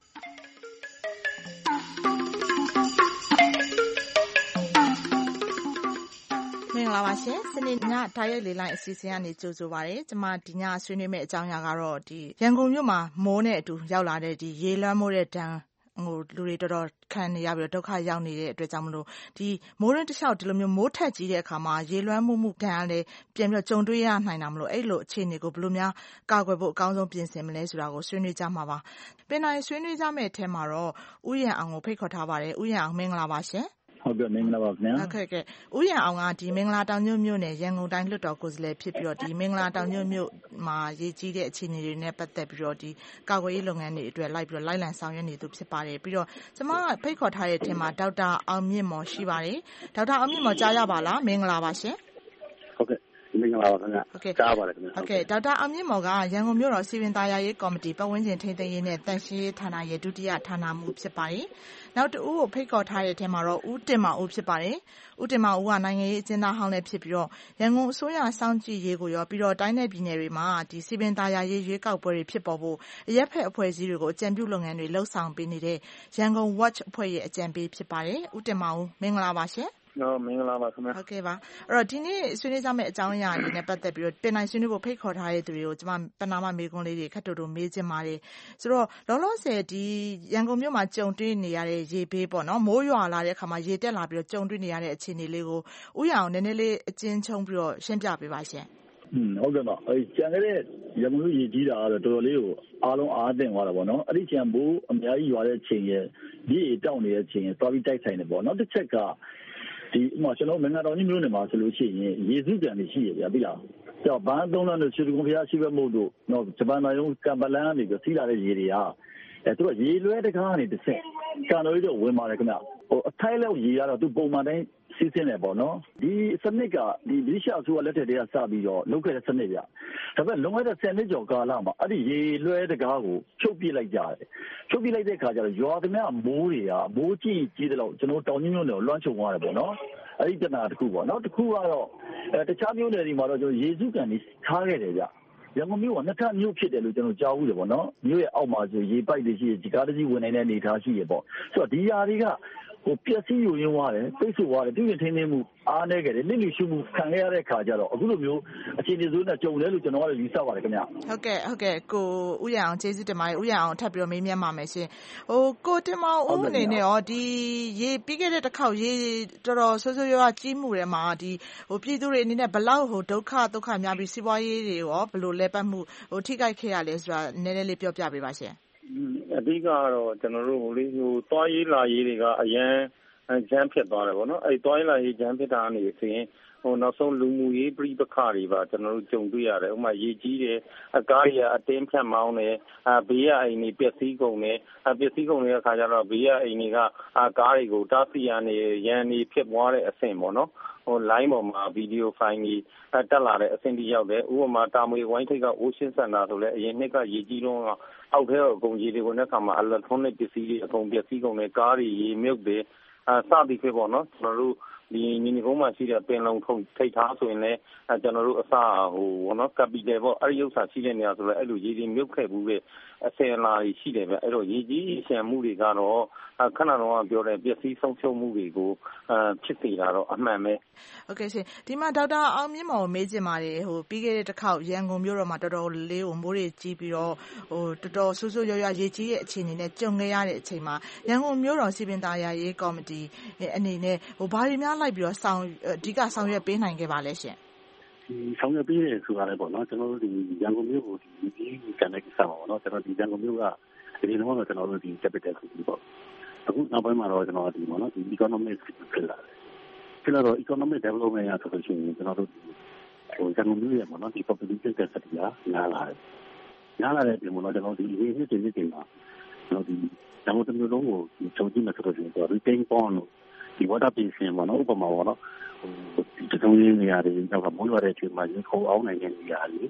မင်္ဂလာပါရှင်စနေညတိုက်ရိုက်လေလိုင်းအစီအစဉ်ကနေကြိုဆိုပါရစေကျွန်မဒီညဆွေးနွေးမယ့်အကြောင်းအရာကတော့ဒီရန်ကုန်မြို့မှာမိုးနဲ့အတူရောက်လာတဲ့ဒီရေလွှမ်းမိုးတဲ့ဒဏ်ဟိုလူတွေတော်တော်ခံနေရပြီးတော့ဒုက္ခရောက်နေတဲ့အတွက်ကြောင့်မလို့ဒီမိုးရင်းတစ်လျှောက်ဒီလိုမျိုးမိုးထက်ကြီးတဲ့အခါမှာရေလွှမ်းမိုးမှုဒဏ်ကလည်းပြန်ပြီးတော့ကြုံတွေ့ရနိုင်တာမလို့အဲ့လိုအခြေအနေကိုဘယ်လိုများကာကွယ်ဖို့အကောင်းဆုံးပြင်ဆင်မလဲဆိုတာကိုဆွေးနွေးကြမှာပါပင်တိုင်းဆွေးနွေးကြမယ့်အထက်မှာတော့ဥယျာဉ်အောင်ကိုဖိတ်ခေါ်ထားပါတယ်ဥယျာဉ်အောင်မင်္ဂလာပါရှင်ဟုတ်ကဲ့မင်္ဂလာပါခင်ဗျာဟုတ်ကဲ့ကဲဥယျာဉ်အောင်ကဒီမင်္ဂလာတောင်ညွန့်မြို့နယ်ရန်ကုန်တိုင်းလွှတ်တော်ကိုယ်စားလှယ်ဖြစ်ပြီးတော့ဒီမင်္ဂလာတောင်ညွန့်မြို့မှာရေးကြီးတဲ့အခြေအနေတွေနဲ့ပတ်သက်ပြီးတော့ဒီကာကွယ်ရေးလုပ်ငန်းတွေအတွက်လိုက်ပြီးတော့လိုက်လံဆောင်ရွက်နေသူဖြစ်ပါတယ်ပြီးတော့ကျွန်မကဖိတ်ခေါ်ထားတဲ့အထက်မှာဒေါက်တာအောင်မြင့်မော်ရှိပါတယ်ဒေါက်တာအောင်မြင့်မော်ကြားရပါလားမင်္ဂလာပါရှင်ဟုတ်ကဲ့မင်္ဂလာပါခင်ဗျာကြားပါတယ်ခင်ဗျာဟုတ်ကဲ့ဒေါက်တာအောင်မြင့်မော်ကရန်ကုန်မြို့တော်စီပင်သားယာရေးကော်မတီပတ်ဝန်းကျင်ထိန်းသိမ်းရေးနဲ့တန်ရှင်းရေးဌာနရဲ့ဒုတိယဌာနမှဖြစ်ပါတယ်နောက်တဦးကိုဖိတ်ခေါ်ထားတဲ့အထက်မှာတော့ဦးတင်မောင်ဦးဖြစ်ပါတယ်ဦးတင်မောင်ဦးကနိုင်ငံရေးအကျဉ်းသားဟောင်းလည်းဖြစ်ပြီးတော့ရန်ကုန်အစိုးရစောင့်ကြည့်ရေးကိုရောပြီးတော့တိုင်းနယ်ပြည်နယ်တွေမှာဒီစီပင်သားယာရေးရွေးကောက်ပွဲတွေဖြစ်ပေါ်ဖို့အရက်ဖက်အဖွဲ့အစည်းတွေကိုအကြံပြုလုပ်ငန်းတွေလှုပ်ဆောင်ပေးနေတဲ့ရန်ကုန် Watch အဖွဲ့ရဲ့အကြံပေးဖြစ်ပါတယ်ဦးတင်မောင်ဦးမင်္ဂလာပါရှင်ဟုတ်မင်္ဂလာပါခင်ဗျာဟုတ်ကဲ့ပါအဲ့တော့ဒီနေ့ဆွေးနွေးကြမယ့်အကြောင်းအရာတွေနဲ့ပတ်သက်ပြီးတော့ပင်တိုင်းဆွေးနွေးဖို့ဖိတ်ခေါ်ထားတဲ့သူတွေကိုကျွန်မပဏာမမေးခွန်းလေးတွေခက်တူတူမေးချင်ပါတယ်ဆိုတော့လောလောဆယ်ဒီရန်ကုန်မြို့မှာကြုံတွေ့နေရတဲ့ရေဘေးပေါ့နော်မိုးရွာလာတဲ့အခါမှာရေတက်လာပြီးတော့ကြုံတွေ့နေရတဲ့အခြေအနေလေးကိုဥရအောင်နည်းနည်းလေးအကျဉ်းချုံပြီးတော့ရှင်းပြပေးပါရှင်อืมဟုတ်ကဲ့ပါအဲကျန်တဲ့ရန်ကုန်မြို့ရေကြီးတာကတော့တော်တော်လေးကိုအားလုံးအားသင့်သွားတာပေါ့နော်အဲ့ဒီကျန်မိုးအများကြီးရွာတဲ့ချိန်ရဲ့ဒီတောက်နေတဲ့ချိန်ရဲ့သွားပြီးတိုက်ဆိုင်နေပေါ့နော်တစ်ချက်ကဒီဥမာကျွန်တော်မင်္ဂလာတော်ကြီးမြို့နယ်မှာဆိုလို့ရှိရင်ရေစုကြံနေရှိရဗျာပြီလား။ကြောက်ဘန်းသုံးလမ်းတို့ရွှေကုန်းဖျားရှိဘက်မို့တို့နော်ဂျပန်နိုင်ငံကမ်ဘလန်ကနေပြီးစီးလာတဲ့ရေတွေကအဲသူကရေလွှဲတကားကနေတစ်ဆင့်ကန်တော်ကြီးတော့ဝင်ပါတယ်ခင်ဗျ။ဟိုအထိုက်လောက်ရေကတော့သူပုံမှန်တိုင်းစီးဆင်းနေပေါ့နော်။ဒီစနစ်ကဒီဗီရှော့ဆိုလက်ထက်တည်းကစပြီးတော့လုပ်ခဲ့တဲ့စနစ်ဗျ။ဒါပေမဲ့လွန်ခဲ့တဲ့ဆယ်နှစ်ကျော်ကာလမှာအဲ့ဒီရေလွှဲတကားကိုဖြုတ်ပြလိုက်ကြတယ်။ဖြုတ်ပြလိုက်တဲ့အခါကျတော့ရွာသမျှမိုးတွေကမိုးကြီးကြီးတဲ့လောက်ကျွန်တော်တောင်ကြီးမြို့နယ်ကိုလွှမ်းခြုံသွားတယ်ပေါ့နော်။အဲ့ဒီတနာတစ်ခုပေါ့နော်တစ်ခုကတော့အဲတခြားမျိုးနယ်တွေမှာတော့ကျွန်တော်ရေစုကန်ကြီးထားခဲ့တယ်ဗျရန်ကုန်မြို့ကနှစ်ထပ်မြို့ဖြစ်တယ်လို့ကျွန်တော်ကြားဘူးတယ်ပေါ့နော်မြို့ရဲ့အောက်မှာဆိုရေပိုက်တွေရှိတယ်ကားတစ်စီးဝင်နေတဲ့အနေထားရှိရပေါ့ဆိုတော့ဒီຢာတွေကဟိုပျက်စီးယူရင်းသွားတယ်ပိတ်ဆို့သွားတယ်ပြုပြင်ထိန်းသိမ်းမှုအားနည်းခဲ့တယ်လစ်လျူရှုမှုခံရတဲ့ခါကျတော့အခုလိုမျိုးအခြေအနေဆိုးနဲ့ကြုံတယ်လို့ကျွန်တော်ကယူဆပါတယ်ခင်ဗျဟုတ်ကဲ့ဟုတ်ကဲ့ကိုဦးရအောင်ကျေးဇူးတင်ပါတယ်ဦးရအောင်ထပ်ပြီးတော့မေးမြန်းပါမယ်ရှင်ဟိုကိုတင်မောင်ဦးအနေနဲ့ရောဒီရေပြီးခဲ့တဲ့တစ်ခေါက်ရေတော်တော်ဆွဆွရွားကြီးမှုတွေမှာဒီဟိုပြည်သူတွေအနေနဲ့ဘလောက်ဟိုဒုက္ခဒုက္ခများပြီးစီးပွားရေးတွေရောဘယ်လိုလဲပတ်မှုဟိုထိခိုက်ခဲ့ရလဲဆိုတာနည်းနည်းလေးပြောပြပေးပါရှင်အဓိကကတော့ကျွန်တော်တို့ဟိုလေးဟိုသွားရေးလာရေးတွေကအရန်ဂျမ်းဖြစ်သွားတယ်ပေါ့နော်အဲ့သွားရေးလာရေးဂျမ်းဖြစ်တာကနေဆိုရင်ဟိုနောက်ဆုံးလူမှုရေးပြိပခါတွေပါကျွန်တော်တို့ကြုံတွေ့ရတယ်ဥပမာရေကြီးတယ်အကားတွေကအတင်းဖြတ်မောင်းတယ်အဘေးကအိမ်တွေပျက်စီးကုန်တယ်အပျက်စီးကုန်တဲ့အခါကျတော့ဘေးကအိမ်တွေကအကားတွေကိုတားဆီးရနေရန်နေဖြစ်သွားတဲ့အဆင့်ပေါ့နော်ဟို line ပေါ်မှာဗီဒီယိုဖိုင်ကြီးတက်လာတဲ့အဆင့်ကြီးရောက်တယ်ဥပမာတာမွေဝိုင်းထိပ်က Ocean Center ဆိုလဲအရင်နှစ်ကရေကြီးတော့အောက်ထဲကအကုန်ရေတွေဝင်တဲ့အခါမှာ electronic ပစ္စည်းတွေအကုန်ပျက်စီးကုန်တယ်ကားတွေရေမြုပ်တယ်အစသည်ဖြစ်ပေါ့နော်ကျွန်တော်တို့ဒီညီညီကုန်းမှာရှိတဲ့ပင်လုံထုံထိတ်ထားဆိုရင်လည်းကျွန်တော်တို့အစဟိုဘောနော်ကပီတယ်ပေါ့အဲ့ဒီဥစ္စာရှိတဲ့နေရာဆိုတော့အဲ့လိုရေကြီးမြုပ်ခဲ့ဘူးတဲ့အစင်လာကြီးရှိတယ်ဗျအဲ့တော့ရေကြီးရှမ်းမှုတွေကတော့ခဏတော့ပြောတယ်ပျက်စီးဆုံးရှုံးမှုတွေကိုအဖြစ်စေတာတော့အမှန်ပဲโอเคရှင်ဒီမှာဒေါက်တာအောင်မြင့်မော်မေးချင်ပါတယ်ဟိုပြီးခဲ့တဲ့တစ်ခေါက်ရန်ကုန်မြို့တော်မှာတော်တော်လေးကိုမိုးတွေကြီးပြီးတော့ဟိုတော်တော်ဆူဆူရွရွရေကြီးရဲ့အခြေအနေနဲ့ကြုံခဲ့ရတဲ့အချိန်မှာရန်ကုန်မြို့တော်စီပင်သားယာရေးကော်မတီအနေနဲ့ဟိုဘာတွေများလိုက်ပြီးတော့ဆောင်အဓိကဆောင်ရွက်ပေးနိုင်ခဲ့ပါလဲရှင်ဒီဆောင်ရွက်ပေးတယ်ဆိုတာလည်းပေါ့နော်ကျွန်တော်တို့ဒီရန်ကုန်မြို့ကိုဒီဒီကန်တဲ့ကိစ္စပါပေါ့နော်ကျွန်တော်ဒီရန်ကုန်မြို့ကဒီလိုမျိုးကျွန်တော်တို့ဒီ capital city ပေါ့အခုနောက်ပိုင်းမှာတော့ကျွန်တော်ဒီပေါ့နော်ဒီ economic ဖြစ်လာတယ်ဖြစ်လာတော့ economic development ရဆိုလို့ရှိရင်ကျွန်တော်တို့ဟိုရန်ကုန်မြို့ရဲ့ပေါ့နော်ဒီ population density ကများလာတယ်များလာတဲ့ပြင်ပေါ့နော်ကျွန်တော်ဒီဒီနှစ်တင်နှစ်တင်မှာကျွန်တော်ဒီရန်ကုန်မြို့လုံးကိုချုပ်ကြည့်မှဆိုတော့ကျွန်တော် retain pond လို့ဒီ water basin ပေါ့နော်ဥပမာပေါ့နော်ဟိုဒီတုံးရင်းနေရာတွေတော့မိုးရွာတဲ့အချိန်မှာရေခုံအောင်နိုင်တဲ့နေရာတွေ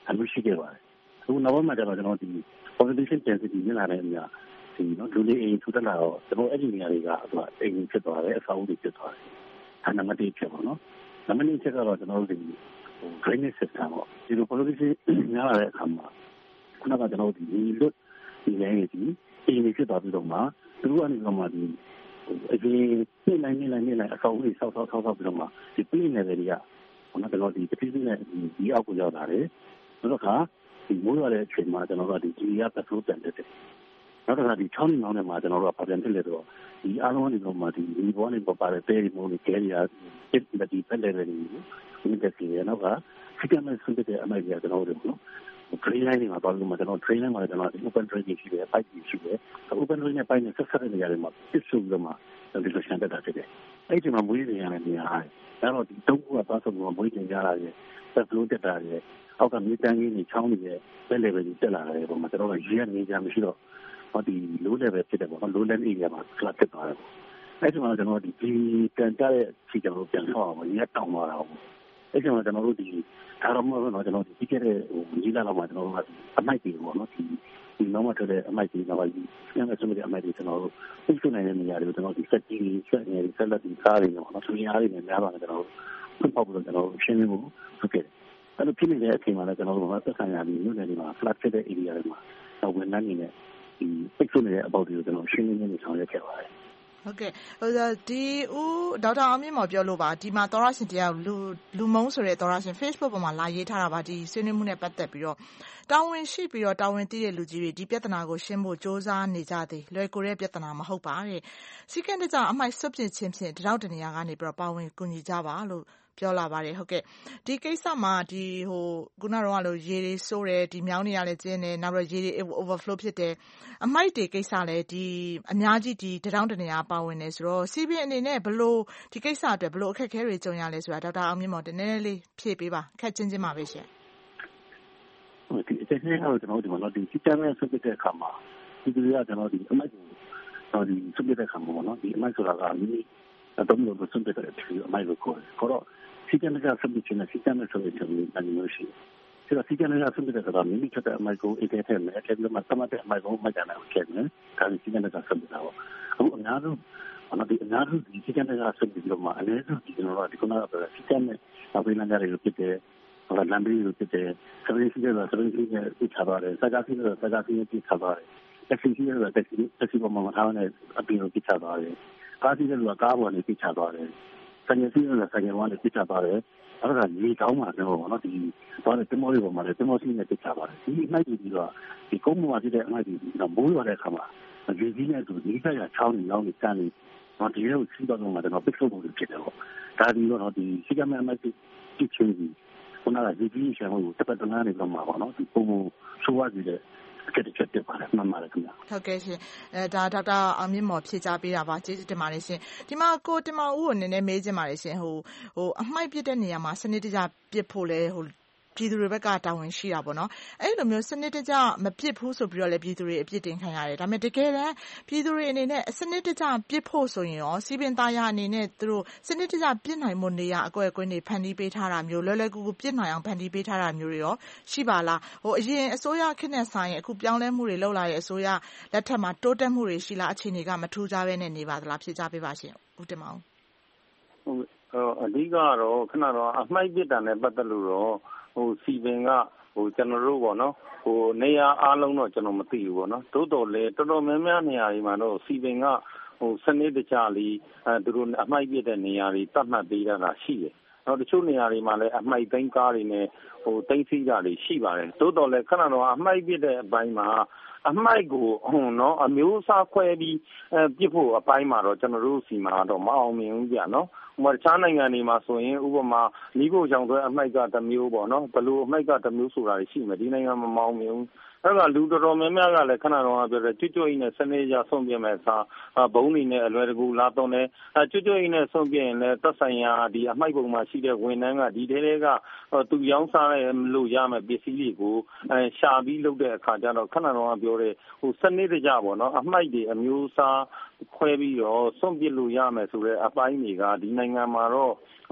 အမှုရှိခဲ့ပါတယ်အခုနောက်ပိုင်းမှာကျတော့ကျွန်တော်ဒီ population density မြင့်လာတဲ့အများဒီနော်လူလေးအိမ်ထူထပ်လာတော့ကျွန်တော်အဲ့ဒီနေရာတွေကသူကအိမ်ဖြစ်သွားတယ်အဆောက်အဦတွေဖြစ်သွားတယ်ဒါနံပါတ်တစ်ဖြစ်ပါတော့နံပါတ်နှစ်ချက်ကတော့ကျွန်တော်တို့ဒီ drainage system ပေါ့ဒီလို population များလာတဲ့အခါမှာခုနကကျွန်တော်တို့ဒီလွတ်ဒီနေရာကြီးအိမ်တွေဖြစ်သွားပြီးတော့မှသူတို့ကနေတော့မှဒီအပြင်နေနိုင်နေနိုင်နေနိုင်အဆောက်အဦတွေဆောက်ဆောက်ဆောက်ဆောက်ပြီးတော့မှဒီပြည်နယ်တွေကခုနကတော့ဒီတစ်ပြည်နဲ့ဒီအောက်ကိုရောက်လာတယ်နောက်တော့ခါဒီမိုးရတဲ့အချိန်မှာကျွန်တော်တို့ဒီဒီရပတ်ထိုးပြန်တက်တယ်နောက်တစ်ခါဒီချောင်းနောင်ထဲမှာကျွန်တော်တို့ကပြန်ဖြစ်လေတော့ဒီအားလုံးကနေတော့မှဒီဒီဘောနေပေါ်ပါတဲ့တဲဒီမိုးတွေကဲရတစ်ဒီဖက်လေတွေဒီတက်စီရနောက်ကဖိကမဲ့ဆွတ်တဲ့အမိုက်ကြီးကျွန်တော်တို့နော် train line တွေမှာတော့ကျွန်တော် train line မှာကျွန်တော် open train ရှိတယ် pipe ရှိတယ် open train နဲ့ pipe နဲ့ဆက်ဆက်တဲ့နေရာတွေမှာပစ်ဆုပ်ပြီးတော့မှဒီလိုရှင်းတတ်တာဖြစ်တယ်အဲ့ဒီမှာမွေးနေရတဲ့နေရာအဲ့တော့ဒီတုံးကသွားဆိုတော့မွေးနေကြတာရဲ့သက်လို့တက်တာရဲ့အောက်ကမြေတန်းကြီးတွေချောင်းတွေရဲ့ပဲ level ကြီးတက်လာတယ်ပေါ့မှာကျွန်တော်ကရေကနေကြမရှိတော့ဟောဒီ low level ဖြစ်တယ်ပေါ့နော် low land area မှာ class ဖြစ်သွားတယ်အဲ့ဒီမှာကျွန်တော်ဒီဒီကန်ကြတဲ့ခြေကြောင်ကိုပြန်ဆောက်အောင်ရေတောင်းသွားတာပေါ့အဲ့ဒီမှာကျွန်တော်တို့ဒီဒါတော့မဟုတ်တော့ကျွန်တော်ဒီကြည့်တဲ့ဟိုကြီးလာတော့မှကျွန်တော်တို့ကအမိုက်တွေပေါ့နော်ဒီဒီနောက်မှထွက်တဲ့အမိုက်တွေတော့ဒီညနေဆုံးတဲ့အမိုက်တွေကျွန်တော်တို့သိချင်နိုင်တဲ့နေရာတွေကိုကျွန်တော်ဒီစက်ကြီးဆက်နေဆက်လက်ဒီကားတွေပေါ့နော်ဆွေးအားတွေနဲ့များပါတယ်ကျွန်တော်တို့ဖွင့်ပေါက်ပြီးတော့ကျွန်တော်ရှင်းနေဖို့ဟုတ်ကဲ့အဲ့လိုဖြစ်နေတဲ့အချိန်မှာလည်းကျွန်တော်တို့ကသက်ဆိုင်ရာဒီမြို့နယ်တွေမှာ flat ဖြစ်တဲ့ area တွေမှာတော့ဝန်ထမ်းတွေနဲ့ဒီပိတ်ဆို့နေတဲ့အပေါက်တွေကိုကျွန်တော်ရှင်းနေနေဆောင်ရွက်ခဲ့ပါတယ်ဟုတ်ကဲ့ဟိုဒီဦးဒေါက်တာအောင်မြင့်မော်ပြောလို့ပါဒီမှာသောရရှင်တရားလူလူမုံဆိုတဲ့သောရရှင် Facebook ပေါ်မှာလာရေးထားတာပါဒီဆွေးနွေးမှုနဲ့ပတ်သက်ပြီးတော့တာဝန်ရှိပြီးတော့တာဝန်သိတဲ့လူကြီးတွေဒီပြဿနာကိုရှင်းဖို့စ조사နေကြသည်လွယ်ကူတဲ့ပြဿနာမဟုတ်ပါတဲ့စီကံတကြအမိုက်ဆွတ်ပြစ်ချင်းဖြင့်တရောက်တနေရာကနေပြီးတော့ပါဝင်ကူညီကြပါလို့ပြောလာပါတယ်ဟုတ်ကဲ့ဒီကိစ္စမှာဒီဟိုခုနကတော့လို့ရေတွေစိုးတယ်ဒီမြောင်းတွေကလည်းကျင်းတယ်နောက်တော့ရေတွေ overflow ဖြစ်တယ်အမိုက်တွေကိစ္စလည်းဒီအများကြီးဒီတရောင်းတနေရာပါဝင်နေဆိုတော့စီးပင်းအနေနဲ့ဘလို့ဒီကိစ္စအတွက်ဘလို့အခက်အခဲတွေကြုံရလဲဆိုတာဒေါက်တာအောင်မြင့်မော်တနည်းနည်းလေးဖြည့်ပေးပါခက်ချင်းချင်းပါပဲရှင်ဟုတ်ဒီအခြေအနေကတော့ကျွန်တော်ဒီမှာဒီစီတမ်းနဲ့ဆွတ်တဲ့အခါမှာဒီလိုရကျွန်တော်ဒီအမိုက်ကိုတော့ဒီဆွတ်တဲ့အခါမှာနော်ဒီအမိုက်ဆိုတာကမိမိအတော့လို့ဆွတ်တဲ့ဒီအမိုက်ကိုခေါ်တော့စီတမ်းကဆွတ်တဲ့ချင်းစီတမ်းနဲ့ဆွတ်တဲ့ချင်းအနည်းမျိုးရှိတယ်စီတမ်းကဆွတ်တဲ့အခါမိမိချက်တဲ့အမိုက်ကိုအေးတဲ့ထဲမှာအဲ့ဒီမှာသတ်မှတ်တဲ့အမိုက်ကိုမှတ်ကြတယ်โอเคနော်ဒါစီတမ်းကဆွတ်တာပေါ့အခုအများဆုံးနော်ဒီအများဆုံးဒီစီတမ်းကဆွတ်ပြီးတော့မှအနည်းဆုံးဒီကျွန်တော်ကဒီခုနကပြောစီတမ်းနဲ့နောက်ပိုင်းလာကြရဖြစ်တယ်ဟိုလမ်းဘေးကိုဖြစ်တယ်စပင်းစီးတဲ့စပင်းစီးနဲ့ပြချပါတယ်စကားစီးတဲ့စကားစီးနဲ့ပြချပါတယ်တက်စီးတဲ့တက်စီးတက်စီးပေါ်မှာထားတဲ့အပြင်ကိုပြချပါတယ်ကားစီးတဲ့လူကကားပေါ်နေပြချပါတယ်ဆန်ရစီးတဲ့ဆန်ရဝါနဲ့ပြချပါတယ်အဲ့ဒါကရေကောင်းမှာတော့နော်ဒီသွားတဲ့တမောလေးပေါ်မှာလည်းတမောစီးနဲ့ပြချပါတယ်ဒီအမိုက်ကြီးပြီးတော့ဒီကုန်းပေါ်မှာဖြစ်တဲ့အမိုက်ကြီးတော့မိုးရွာတဲ့အခါမှာရေကြီးနဲ့သူဒီဆက်ရချောင်းနေလောင်းနေတန်းနေတော့ဒီလိုစီးတော့မှတော့ပစ်ထုတ်ဖို့ဖြစ်တယ်ပေါ့ဒါဒီတော့ဒီစီကမဲအမိုက်ကြီးပြချင်းကြီးခုနကဒီကြီးရှောင်းကိုတပတ်တနာနေတော့မှာပေါ့နော်ဒီပုံပုံဆိုးရည်တဲ့အချက်တစ်ချက်တက်ပါတယ်မှန်ပါတယ်ခင်ဗျာဟုတ်ကဲ့ရှင်အဲဒါဒေါက်တာအောင်မြင့်မော်ဖြေကြားပေးတာပါကျေးဇူးတင်ပါတယ်ရှင်ဒီမှာကိုတင်မောင်ဦးကိုနည်းနည်းမေးချင်ပါတယ်ရှင်ဟိုဟိုအမှိုက်ပစ်တဲ့နေရာမှာစနစ်တကျပစ်ဖို့လဲဟိုပြည်သူတွေဘက်ကတာဝန်ရှိတာပေါ့နော်အဲ့လိုမျိုးစနစ်တကျမပစ်ဘူးဆိုပြီးတော့လည်းပြည်သူတွေအပြစ်တင်ခံရတယ်ဒါပေမဲ့တကယ်တမ်းပြည်သူတွေအနေနဲ့စနစ်တကျပစ်ဖို့ဆိုရင်ရောစီပင်သားရအနေနဲ့သူတို့စနစ်တကျပစ်နိုင်မှုနေရာအကွက်အကွင်းတွေဖန်တီးပေးထားတာမျိုးလွယ်လွယ်ကူကူပစ်နိုင်အောင်ဖန်တီးပေးထားတာမျိုးတွေရောရှိပါလားဟိုအရင်အစိုးရခေတ်နဲ့ဆိုင်ရင်အခုပြောင်းလဲမှုတွေလုပ်လာတဲ့အစိုးရလက်ထက်မှာတိုးတက်မှုတွေရှိလားအခြေအနေကမထူးခြားပဲနဲ့နေပါသလားဖြေကြားပေးပါရှင်ဦးတင်မောင်ဟုတ်အဓိကတော့ခဏတော့အမှိုက်ပစ်တာနဲ့ပတ်သက်လို့တော့ဟိုစီပင်ကဟိုကျွန်တော်တို့ပေါ့နော်ဟိုနေရာအားလုံးတော့ကျွန်တော်မသိဘူးပေါ့နော်သို့တော်လည်းတော်တော်များများနေရာတွေမှာတော့စီပင်ကဟိုစနစ်တကျလေးအဲသူတို့အမှိုက်ပစ်တဲ့နေရာတွေတတ်မှတ်ပေးတာရှိတယ်နောက်တချို့နေရာတွေမှာလည်းအမှိုက်သိမ်းကားတွေနဲ့ဟိုသိမ်းစီးကြတွေရှိပါတယ်သို့တော်လည်းခဏတော့အမှိုက်ပစ်တဲ့အပိုင်းမှာအမိုက်ကိုဟိုနော်အမျိုးအစားခွဲပြီးအဲပြစ်ဖို့အပိုင်းမှာတော့ကျွန်တော်တို့စီမှာတော့မအောင်မြင်ဘူးကြာနော်ဥပမာတခြားနိုင်ငံတွေမှာဆိုရင်ဥပမာမိဖို့ကြောင့်ဆိုအမိုက်ကတစ်မျိုးပေါ့နော်ဘလို့အမိုက်ကတစ်မျိုးဆိုတာရှိမယ်ဒီနိုင်ငံမှာမအောင်မြင်ဘူးအဲ့ကလူတော်တော်များများကလည်းခဏတော့ပြောတယ်ကျွတ်ကျွတ်ကြီးနဲ့စနေကြဆုံးပြမဲ့အစားဘုံနေနဲ့အလွယ်တကူလာတော့တယ်အဲကျွတ်ကျွတ်ကြီးနဲ့ဆုံးပြရင်လည်းသက်ဆိုင်ရာဒီအမိုက်ပုံမှာရှိတဲ့ဝန်ထမ်းကဒီတဲတဲကသူရောင်းစားရလို့ရမယ်ပစ္စည်းတွေကိုအဲရှာပြီးလုပ်တဲ့အခါကျတော့ခဏတော့ပြောတယ်ဟိုစနေတကြပေါ့နော်အမိုက်တွေအမျိုးအစားခွဲပြီးတော့ဆုံးပြလို့ရမယ်ဆိုတဲ့အပိုင်းတွေကဒီနိုင်ငံမှာတော့ဟ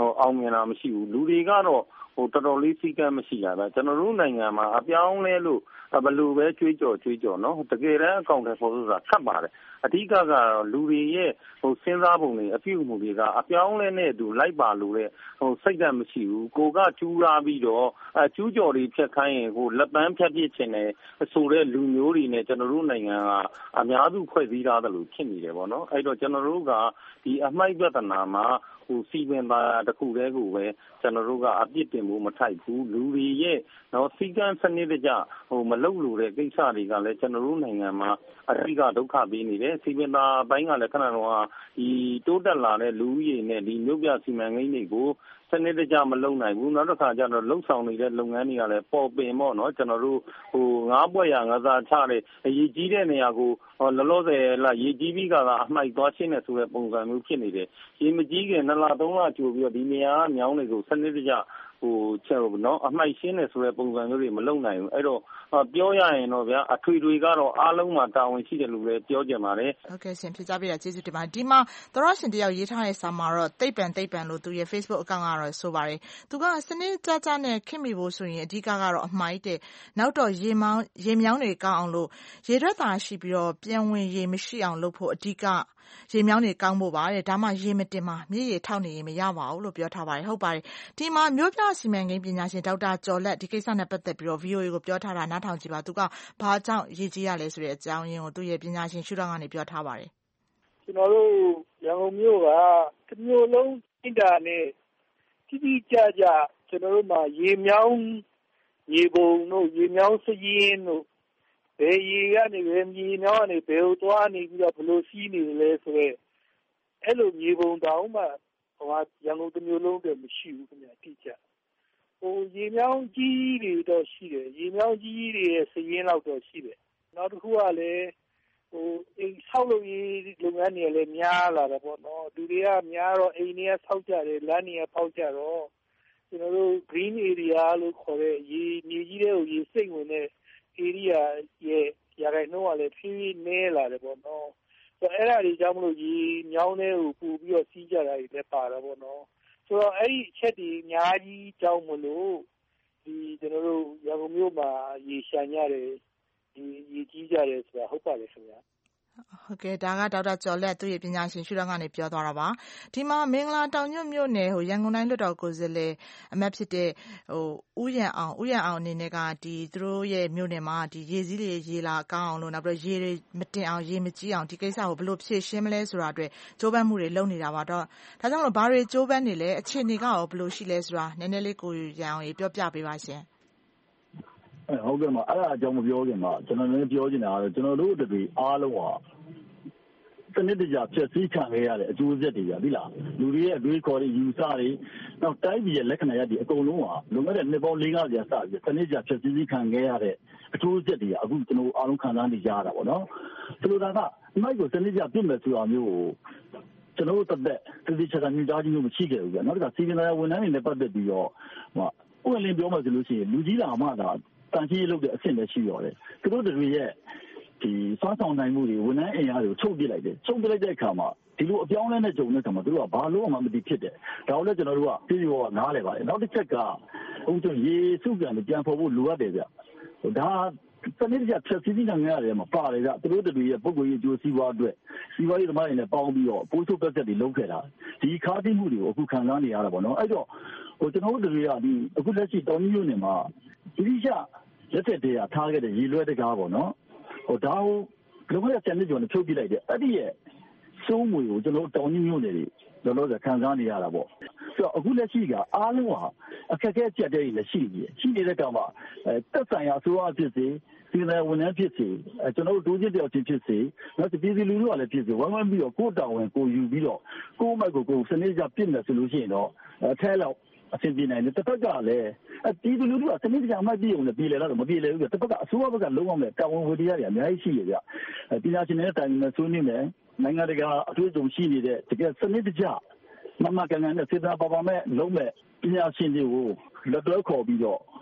အောင်မြင်တာမရှိဘူးလူတွေကတော့ဟိုတော်တော်လေးစည်းကမ်းမရှိတာပဲကျွန်တော်တို့နိုင်ငံမှာအပြောင်းလဲလို့ဘယ်လိုပဲကြွေးကြော်ကြွေးကြော်နော်တကယ်တမ်းအကောင့်တွေပေါ်ဆိုတာခတ်ပါတယ်အဓိကကတော့လူတွေရဲ့ဟိုစဉ်းစားပုံတွေအပြုအမူတွေကအပြောင်းလဲနဲ့အတူလိုက်ပါလို့တဲ့ဟိုစိတ်ဓာတ်မရှိဘူးကိုကကျူးလာပြီးတော့အကျူးကြော်တွေဖြတ်ခိုင်းရင်ဟိုလက်ပန်းဖြတ်ပြစ်ချင်တယ်ဆိုတဲ့လူမျိုးတွေနဲ့ကျွန်တော်တို့နိုင်ငံကအများစုဖွဲ့စည်းထားတယ်လို့ဖြစ်နေတယ်ပေါ့နော်အဲ့တော့ကျွန်တော်တို့ကဒီအမိုက်ပြဿနာမှာဟိုစီပင်ပါတစ်ခုတည်းကိုပဲကျွန်တော်တို့ကအပြစ်တင်ဖို့မထိုက်ဘူးလူတွေရဲ့နော်စီကံစနစ်တကျဟိုမလုပ်လို့တဲ့ကိစ္စတွေကလည်းကျွန်တော်တို့နိုင်ငံမှာအဓိကဒုက္ခပေးနေတယ်စီပင်ပါဘိုင်းကလည်းခဏတော့ဒီတိုးတက်လာတဲ့လူကြီးတွေနဲ့ဒီမြို့ပြစီမံကိန်းတွေကိုစနစ်တကျမလုပ်နိုင်ဘူးနောက်တစ်ခါကျတော့လှုပ်ဆောင်နေတဲ့လုပ်ငန်းတွေကလည်းပေါ်ပင်ပေါ့နော်ကျွန်တော်တို့ဟိုငါးပွဲရငါးစားချတဲ့အရေးကြီးတဲ့နေရာကိုလောလောဆယ်လာရေးကြီးပြီးကအမှိုက်သွားရှင်းနေဆိုတဲ့ပုံစံမျိုးဖြစ်နေတယ်ရေမကြီးခင်နှစ်လသုံးလကြိုပြီးတော့ဒီနေရာကမြောင်းတွေကိုစနစ်တကျဟိုချက်နော်အမှိုက်ရှင်းနေဆိုတဲ့ပုံစံမျိုးတွေမလုပ်နိုင်ဘူးအဲ့တော့ပြောရရင်တော့ဗျာအထွေတွေကတော့အားလုံးမှာတာဝန်ရှိတယ်လို့လည်းပြောကြပါတယ်ဟုတ်ကဲ့ရှင်ဖြေကြားပေးတာကျေးဇူးတင်ပါတယ်ဒီမှာသရရှင်တယောက်ရေးထားတဲ့စာမှာတော့တိတ်ပန်တိတ်ပန်လို့သူရဲ့ Facebook အကောင့်ကတော့ဆိုပါတယ်သူကစနစ်ကြကြနဲ့ခင်မိဖို့ဆိုရင်အဓိကကတော့အမှိုက်တဲ့နောက်တော့ရေမောင်းရေမြောင်းတွေကောင်းအောင်လို့ရေထွက်တာရှိပြီးတော့ပြန်ဝင်ရေမရှိအောင်လုပ်ဖို့အဓိကရေမြောင်းတွေကောင်းဖို့ပါတဲ့ဒါမှရေမတင်မှာမြေရေထောက်နေရင်မရပါဘူးလို့ပြောထားပါတယ်ဟုတ်ပါတယ်ဒီမှာမြို့ပြစီမံကိန်းပညာရှင်ဒေါက်တာကျော်လက်ဒီကိစ္စနဲ့ပတ်သက်ပြီးတော့ ဗွီအိုအေ ကိုပြောထားတာနားထောင်ကြည့်ပါသူကဘာကြောင့်ရေးကြီးရလဲဆိုတဲ့အကြောင်းရင်းကိုသူ့ရဲ့ပညာရှင်ရှုထောင့်ကနေပြောထားပါတယ်ကျွန်တော်တို့ရန်ကုန်မြို့ကတစ်မြို့လုံးအင်တာနဲ့တိတိကျကျကျွန်တော်တို့မှာရေမြောင်းရေပုံတို့ရေမြောင်းစရင်တို့ဘယ်ရေကနေဘယ်မြေမြောင်းကနေဘယ်ဟိုသွားနေပြီးတော့ဘလို့စီးနေလဲဆိုတော့အဲ့လိုမြေပုံတောင်မှဟိုရန်ကုန်တစ်မြို့လုံးတည်းမရှိဘူးခင်ဗျာတိကျဟိုရေမြောင်းကြီးတွေတော့ရှိတယ်ရေမြောင်းကြီးတွေရဲ့စရင်လောက်တော့ရှိတယ်နောက်တစ်ခုကလည်းဟိုအိမ်ဆောက်လုပ်ရေးလုပ်ငန်းတွေလည်းများလာတယ်ပေါ့နော်လူတွေကများတော့အိမ်တွေကဆောက်ကြတယ်လမ်းတွေကပေါက်ကြတော့ကျွန်တော်တို့ green area လို့ခေါ်တဲ့ရေမြေကြီးတွေကိုရေစိမ့်ဝင်တဲ့ area ရဲ့ရာခိုင်နှုန်းကလည်းဖြည်းဖြည်းနည်းလာတယ်ပေါ့နော်ဆိုတော့အဲ့ဒါတွေကြောင့်မလို့ရေမြောင်းတွေကိုပူပြီးတော့စီးကြတာတွေလည်းပါတာပေါ့နော်ဆိုတော့အဲ့ဒီအချက်တွေအများကြီးကြောင့်မလို့ဒီကျွန်တော်တို့ရန်ကုန်မြို့မှာရေရှာညတယ်ဒီရေကြီးကြတယ်ဆိုတာဟုတ်ပါတယ်ခင်ဗျာဟုတ်ကဲ့ဒါကဒေါက်တာကျော်လက်သူ့ရဲ့ပညာရှင်ရှုထောင့်ကနေပြောသွားတာပါဒီမှာမင်္ဂလာတောင်ညွန့်မြို့နယ်ဟိုရန်ကုန်တိုင်းလွှတ်တော်ကိုယ်စားလှယ်အမတ်ဖြစ်တဲ့ဟိုဦးရန်အောင်ဦးရန်အောင်အနေနဲ့ကဒီသူတို့ရဲ့မြို့နယ်မှာဒီရေစည်းတွေရေလာကောင်းအောင်လို့နောက်ပြီးရေတွေမတင်အောင်ရေမကြီးအောင်ဒီကိစ္စကိုဘယ်လိုဖြေရှင်းမလဲဆိုတာအတွက်ကြိုးပမ်းမှုတွေလုပ်နေတာပါတော့ဒါကြောင့်မလို့ဘာတွေကြိုးပမ်းနေလဲအခြေအနေကရောဘယ်လိုရှိလဲဆိုတာနည်းနည်းလေးကိုရန်အောင်ပြောပြပေးပါရှင်ဟုတ်ကဲ့မှာအဲ့ဒါအကြောင်းမပြောခင်မှာကျွန်တော်လည်းပြောချင်တာကတော့ကျွန်တော်တို့တပည့်အားလုံးဟာစနစ်တကျဖြည့်ဆည်းခံခဲ့ရတဲ့အကျိုးဆက်တွေပြပြီလားလူတွေရဲ့အတွေးခေါ်တွေယူဆတွေနောက်တိုင်းပြည်ရဲ့လက္ခဏာရပ်တွေအကုန်လုံးဟာလွန်ခဲ့တဲ့နှစ်ပေါင်း၄၀ကြာစပြီးစနစ်တကျဖြည့်ဆည်းခံခဲ့ရတဲ့အကျိုးဆက်တွေအခုကျွန်တော်အားလုံးခံစားနေကြရတာပေါ့နော်ဆိုလိုတာကမိုက်ကိုစနစ်တကျပြည့်မယ်ဆိုတာမျိုးကိုကျွန်တော်တို့တက်တဲ့တိကျတဲ့ညွှန်ကြားခြင်းမျိုးမရှိခဲ့ဘူးဗျနောက်တစ်ခါစီပင်သားဝန်ထမ်းတွေနဲ့ပတ်သက်ပြီးတော့ဟိုဥပဒေပြောမှဆိုလို့ရှိရင်လူကြီးလာမှသာတန်ကြီးလုပ်တဲ့အဆင့်ပဲရှိရတယ်သူတို့တွေရဲ့ဒီစားဆောင်နိုင်မှုတွေဝန်ထမ်းအင်အားတွေကိုချုပ်ပစ်လိုက်တယ်ချုပ်ပစ်လိုက်တဲ့အခါမှာဒီလိုအပြောင်းလဲနဲ့ကြုံတဲ့အခါမှာသူတို့ကဘာလို့မှမသိဖြစ်တယ်ဒါကိုလည်းကျွန်တော်တို့ကပြည်ပြောကနားလဲပါတယ်နောက်တစ်ချက်ကဥပဒေရေစုပြန်ပြန်ဖော်ဖို့လိုအပ်တယ်ဗျဒါစနစ်တကျဖြည့်ဆည်းနိုင်ရတယ်မှာပါတယ်ဗျသူတို့တွေရဲ့ပုဂ္ဂိုလ်ရေးအကျိုးစီးပွားအတွက်စီးပွားရေးသမားတွေနဲ့ပေါင်းပြီးတော့ပိုးချုပ်ပတ်သက်တွေလုပ်ခဲ့တာဒီခါးသိမှုတွေကိုအခုခံစားနေရတာပေါ့နော်အဲ့တော့ဟိုကျွန်တော်တို့တွေကဒီအခုလက်ရှိတောင်ကြီးမြို့နယ်မှာဒီကျလက်သက်တရားထားခဲ့တဲ့ရေလွှဲတကားပေါ့နော်ဟိုဒါကိုလုံခဲ့တဲ့စနစ်ကျော်နဲ့ဖြုတ်ပြလိုက်တယ်အဲ့ဒီရဲ့စိုးမွေကိုကျွန်တော်တို့တောင်ကြီးမြို့နယ်တွေလောလောဆယ်ခံစားနေရတာပေါ့ဆိုတော့အခုလက်ရှိကအားလုံးဟာအခက်အခဲကြက်တဲ့ကြီးလည်းရှိနေတယ်ရှိနေတဲ့ကောင်မှာအဲတက်ဆိုင်ရာအစိုးရဖြစ်စေဒီနယ်ဝန်ထမ်းဖြစ်စေအဲကျွန်တော်တို့ဒုတိယချင်းဖြစ်စေနောက်ပြည်သူလူထုကလည်းဖြစ်စေဝိုင်းဝန်းပြီးတော့ကိုယ်တောင်းဝင်ကိုယူပြီးတော့ကိုယ်မိုက်ကိုကိုယ်စနစ်ကြပြစ်မယ်ဆိုလို့ရှိရင်တော့အဲထဲလောက်အဆင်ပြေနိုင်တယ်တစ်ဖက်ကလည်းအတီးလူလူကစနစ်တကျမှတ်ပြီးအောင်လည်းပြည်လေတော့မပြည်လေဘူးတစ်ဖက်ကအစိုးရဘက်ကလုံးဝမဲ့တာဝန်ဝတ္တရားတွေအများကြီးရှိရကြပညာရှင်တွေတိုင်ပင်ဆွေးနွေးမယ်နိုင်ငံတကာအထူးအကြုံရှိနေတဲ့တကယ်စနစ်တကျမမကန်ကန်နဲ့စေတနာပါပါမဲ့လုံးမဲ့ပညာရှင်တွေကိုလက်တွဲခေါ်ပြီးတော့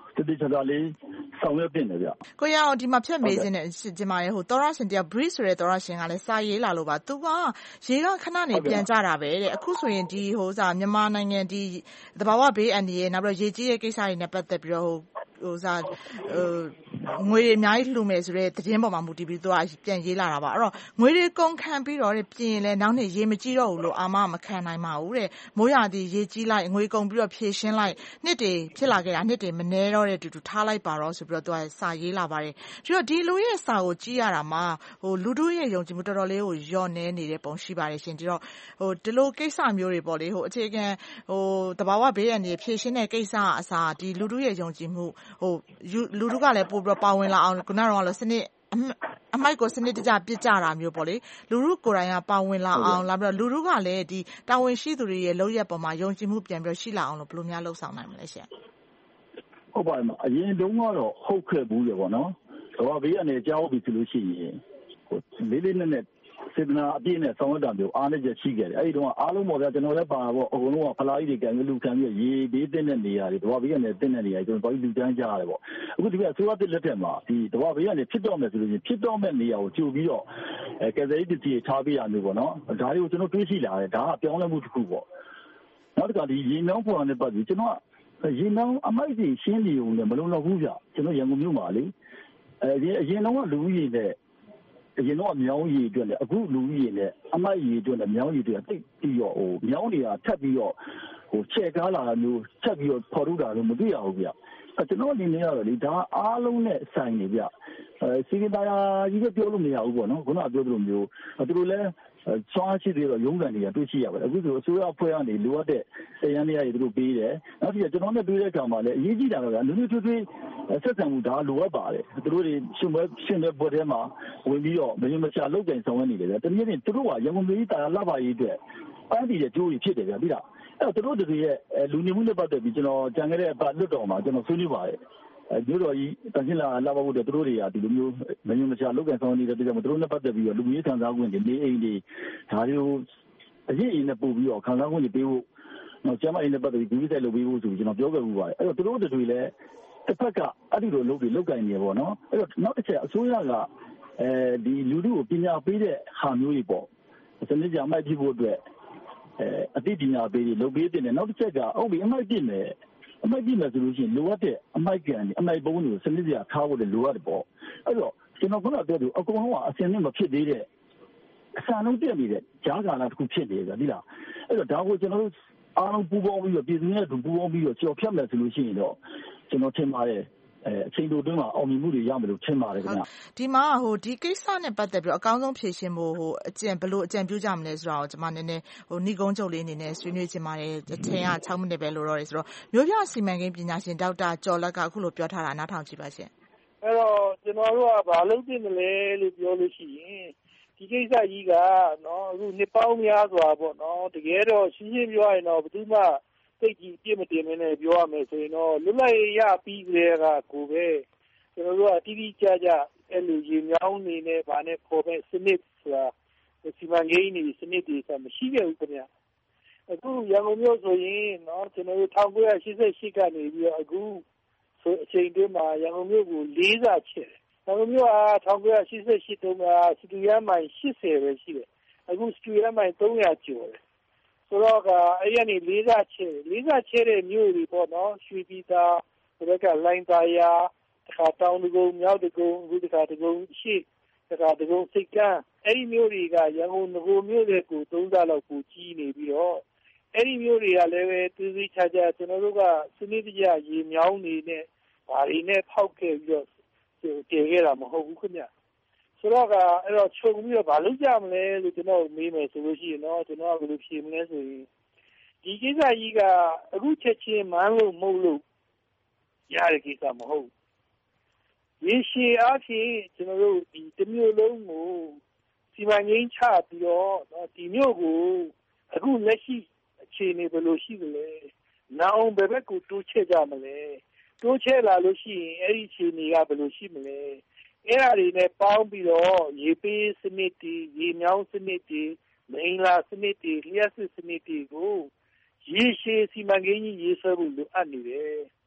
တတိချာချာလေးဆောင်ရွက်တင်တယ်ဗျကိုရအောင်ဒီမှာဖြတ်မေးခြင်းနဲ့ဒီမှာရေဟိုသောရရှင်တရား breeze ဆိုတဲ့သောရရှင်ကလည်းစာရေးလာလို့ပါသူကရေကခဏနေပြန်ကြတာပဲတဲ့အခုဆိုရင်ဒီဟိုစားမြန်မာနိုင်ငံဒီသဘာဝဘေးအန္တရာယ်နောက်ပြီးတော့ရေကြီးတဲ့ကိစ္စတွေနဲ့ပတ်သက်ပြီးတော့ဟိုဟိုစားဟိုငွေတွေအများကြီးလှူမယ်ဆိုတဲ့သတင်းပေါ်မှာမူတည်ပြီးသူကပြန်ရေးလာတာပါအဲ့တော့ငွေတွေကုန်ခံပြီးတော့ပြင်လဲနောက်နေ့ရေမကြီးတော့ဘူးလို့အာမမခံနိုင်ပါဘူးတဲ့မိုးရာသီရေကြီးလိုက်ငွေကုန်ပြီးတော့ဖြည့်ရှင်းလိုက်နှစ်တွေဖြစ်လာခဲ့တာနှစ်တွေမနှဲတော့တဲ့တူတူထားလိုက်ပါတော့ဆိုပြီးတော့သူကစာရေးလာပါတယ်ပြီးတော့ဒီလူရဲ့စာကိုကြည့်ရတာမှာဟိုလူတို့ရဲ့ယုံကြည်မှုတော်တော်လေးကိုညော့နေနေတဲ့ပုံရှိပါတယ်ရှင်ဒီတော့ဟိုဒီလိုကိစ္စမျိုးတွေပေါ့လေဟိုအခြေခံဟိုတဘာဝဘေးရန်တွေဖြည့်ရှင်းတဲ့ကိစ္စအစားဒီလူတို့ရဲ့ယုံကြည်မှုဟိုလူတို့ကလည်းပို့ပြီးပါဝင်လာအောင်ခုနကတော့လို့စနစ်အမိုက်ကိုစနစ်တကျပြစ်ကြတာမျိုးပေါ့လေလူတို့ကိုယ်တိုင်ကပါဝင်လာအောင်လာပြီးတော့လူတို့ကလည်းဒီတာဝန်ရှိသူတွေရဲ့လုပ်ရက်ပေါ်မှာယုံကြည်မှုပြန်ပြီးရှိလာအောင်လို့ဘယ်လိုများလှုပ်ဆောင်နိုင်မလဲရှင်ဟုတ်ပါမှာအရင်တုန်းကတော့ဟုတ်ခဲ့ဘူးလေပေါ့နော်။ဘာဘေးကနေကြောက်ပြီးဆိုလို့ရှိရင်ဟိုလေးလေးနက်နက်စေတနာအပြည့်နဲ့ဆောင်ရွက်တာမျိုးအားနည်းချက်ရှိခဲ့တယ်။အဲဒီတုန်းကအားလုံးပေါ်ပြကျွန်တော်လည်းပါပေါ့အကုန်လုံးကဖလားကြီးတွေကံလူခံပြီးရေဘေးတင်းတဲ့နေရာတွေဘာဘေးကနေတင်းတဲ့နေရာတွေကျွန်တော်ဘာလူတန်းကြရတယ်ပေါ့။အခုဒီကအစိုးရတစ်လက်ထက်မှာဒီဘာဘေးကနေဖြစ်တော့မယ်ဆိုလို့ရှိရင်ဖြစ်တော့မဲ့နေရာကိုကြိုပြီးတော့အဲကယ်ဆယ်ရေးတတိထားပေးရမျိုးပေါ့နော်။ဒါတွေကိုကျွန်တော်တွေးရှိလာတယ်ဒါကပြောင်းလဲမှုတစ်ခုပေါ့။နောက်တစ်ခါဒီရေမြောင်းပေါ်နဲ့ပတ်ပြီးကျွန်တော်ရေမြောင်းအမိုက်ကြီးရှင်းနေုံနဲ့မလုံလောက်ဘူးဗျကျွန်တော်ရန်ကုန်မြို့မှာလေအဲအရင်တော့လူကြီးနဲ့အရင်တော့မြောင်းရီအတွက်လည်းအခုလူကြီးနဲ့အမိုက်ရီအတွက်လည်းမြောင်းရီတွေကတိတ်ပြီးတော့ဟိုမြောင်းတွေကထပ်ပြီးတော့ဟိုချဲ့ကားလာတာမျိုးထပ်ပြီးတော့ဖော်ထုတ်တာလို့မတွေ့ရဘူးဗျအဲကျွန်တော်အနေနဲ့ကတော့လေဒါအားလုံးနဲ့ဆိုင်နေဗျအဲစီကတာကြီးကပြောလို့မရဘူးပေါ့နော်ခုနကပြောသလိုမျိုးသူတို့လည်းစွမ်းရှိသေးတော့ရုံးကန်တွေကတွေ့ရှိရပါတယ်အခုဆိုအစိုးရအဖွဲ့ကနေလိုအပ်တဲ့တရားနေရာတွေသူတို့ပေးတယ်နောက်ပြီးကျွန်တော်နဲ့တွေ့တဲ့အခါမှာလည်းအရေးကြီးတာကလူလူထွေးထွေးဆက်ဆံမှုဒါလိုအပ်ပါတယ်သူတို့တွေရှင်ပွဲရှင်တဲ့ဘက်ထဲမှာဝင်ပြီးတော့မင်းမချလောက်ကြင်ဆောင်နေတယ်ဗျတနည်းအားဖြင့်သူတို့ကရန်ကုန်ပြည်တာလပါရေးအတွက်ပန်းတည်တဲ့ကြိုးကြီးဖြစ်တယ်ဗျပြီးတော့အဲ့တော့သူတို့တွေရဲ့လူနေမှုနဲ့ပတ်သက်ပြီးကျွန်တော်ကြံခဲ့တဲ့အပတ်လွတ်တော်မှာကျွန်တော်ဆွေးနွေးပါတယ်မြို့တော်ကြီးတန်ရှင်းလာလာပါဖို့တဲ့သူတို့တွေကဒီလိုမျိုးမင်းမချလောက်ကန်ဆောင်နေတဲ့ပြည်သူတို့နဲ့ပတ်သက်ပြီးတော့လူမျိုးခံစားခွင့်တွေနေအိမ်တွေဒါတွေကိုအရေးအင်းနဲ့ပို့ပြီးတော့ခံစားခွင့်တွေပေးဖို့တော့ကျမအိမ်နဲ့ပတ်သက်ပြီးဒီလိုဆက်လုပ်ပေးဖို့ဆိုပြီးကျွန်တော်ပြောခဲ့မှုပါတယ်အဲ့တော့သူတို့တွေလည်းတစ်ဖက်ကအဲ့ဒီလိုလုပ်တွေလောက်ကင်နေပေါ့နော်အဲ့တော့နောက်တစ်ချက်အစိုးရကအဲဒီလူတို့ကိုပညာပေးတဲ့ဟာမျိုးတွေပေါ့စနစ်ကြအမိုက်ပြဖို့အတွက်အဲအသိပညာပေးတွေလုပ်ပေးတဲ့နောက်တစ်ချက်ကဟုတ်ပြီအမိုက်ပြည့်မယ်အမိုက်ပြည့်မယ်ဆိုလို့ရှိရင်လိုအပ်တဲ့အမိုက်ကန်အမိုက်ပုံးတွေကိုစနစ်ကြထားဖို့လည်းလိုအပ်တယ်ပေါ့အဲ့တော့ကျွန်တော်ခုနပြောသူအကုန်လုံးကအစင်းနဲ့မဖြစ်သေးတဲ့အစံလုံးပြည့်နေတဲ့ဂျားကာလာတစ်ခုဖြစ်နေကြပြီလားအဲ့တော့ဒါကိုကျွန်တော်တို့အားလုံးပူးပေါင်းပြီးတော့ပြည်သူနဲ့ပူးပေါင်းပြီးတော့ကြော်ဖြတ်မယ်ဆိုလို့ရှိရင်တော့ကျွန်တော်ထင်ပါတယ်အဲအချိန်တိုတွင်းမှာအောင်မြင်မှုတွေရမယ်လို့ထင်ပါတယ်ခင်ဗျဒီမှာဟိုဒီကိစ္စနဲ့ပတ်သက်ပြီးတော့အကောင်းဆုံးဖြေရှင်းဖို့ဟိုအကျင့်ဘလို့အကြံပြုကြမလဲဆိုတော့ကျွန်မနည်းနည်းဟိုဏီကုန်းချုပ်လေးအနေနဲ့ဆွေးနွေးချင်ပါတယ်အချိန်က၆မိနစ်ပဲလိုတော့တယ်ဆိုတော့မျိုးပြစီမံကိန်းပညာရှင်ဒေါက်တာကျော်လက်ကအခုလိုပြောထားတာနားထောင်ကြည့်ပါရှင်အဲ့တော့ကျွန်တော်တို့ကဘာလုပ်တင်တယ်လဲလို့ပြောလို့ရှိရင်ဒီကိစ္စကြီးကနော်အခုနှစ်ပေါင်းများစွာပေါ့နော်တကယ်တော့ရှင်းရှင်းပြောရရင်တော့ဘယ်သူမှစိတ်ကြီးပြည့်မတင်မနဲ့ပြောရမယ်ဆိုရင်တော့လွတ်လပ်ရေးရပြီးကြတဲ့ကကိုပဲကျွန်တော်တို့ကတိတိကျကျအဲ့လိုရေမြောင်းနေနဲ့ဗာနဲ့ပေါ်မဲ့စနစ်ဆိုတာစီမံကိန်းတွေစနစ်တွေဆိုတာမရှိခဲ့ဘူးခင်ဗျအခုရန်ကုန်မြို့ဆိုရင်နော်ကျွန်တော်တို့၁၉၈၈ကနေပြီးတော့အခုဆိုအချိန်တွင်းမှာရန်ကုန်မြို့ကိုလေးစားချဲ့တယ်ရန်ကုန်မြို့က၁၉၈၈တုန်းကစတူဒီယမ်မိုင်၈၀ပဲရှိတယ်အခုစတူဒီယမ်မိုင်၃၀၀ကျော်တယ်ဆိုတော့ကအဲ့ရနေလေးစားချဲ့လေးစားချဲ့တဲ့မြို့တွေပေါ့နော်ရွှေပြည်သာဒီဘက်ကလိုင်းသာယာတခါတောင်တကုံမြောက်တကုံအခုတခါတကုံရှိတခါတကုံစိတ်ကန်းအဲ့ဒီမြို့တွေကရန်ကုန်ငကိုမြို့တွေကိုသုံးစားလောက်ကိုကြီးနေပြီးတော့အဲ့ဒီမြို့တွေကလည်းပဲသူစီချာချာကျွန်တော်တို့ကစနစ်တကျရေမြောင်းနေနဲ့ဘာတွေနဲ့ဖောက်ခဲ့ပြီးတော့တည်ခဲ့တာမဟုတ်ဘူးခင်ဗျဆိုတော့ကအဲ့တော့ချုပ်ပြီးတော့ဘာလုပ်ကြမလဲလို့ကျွန်တော်မေးမယ်ဆိုလို့ရှိရင်တော့ကျွန်တော်ကဘယ်လိုဖြေမလဲဆိုရင်ဒီကိစ္စကြီးကအခုချက်ချင်းမန်းလို့မဟုတ်လို့ရတဲ့ကိစ္စမဟုတ်ရေရှည်အားဖြင့်ကျွန်တော်တို့ဒီတစ်မျိုးလုံးကိုစီမံကိန်းချပြီးတော့ဒီမျိုးကိုအခုလက်ရှိအခြေအနေဘယ်လိုရှိသလဲနောက်ဘယ်ဘက်ကိုတိုးချဲ့ကြမလဲတိုးချဲ့လာလို့ရှိရင်အဲ့ဒီအခြေအနေကဘယ်လိုရှိမလဲအဲ့ဒါတွေနဲ့ပေါင်းပြီးတော့ရေပေးစနစ်တွေရေမြောင်းစနစ်တွေမိန်လာစနစ်တွေလျှက်စစ်စနစ်တွေကိုရေရှည်စီမံကိန်းကြီးရေးဆွဲဖို့လိုအပ်နေတယ်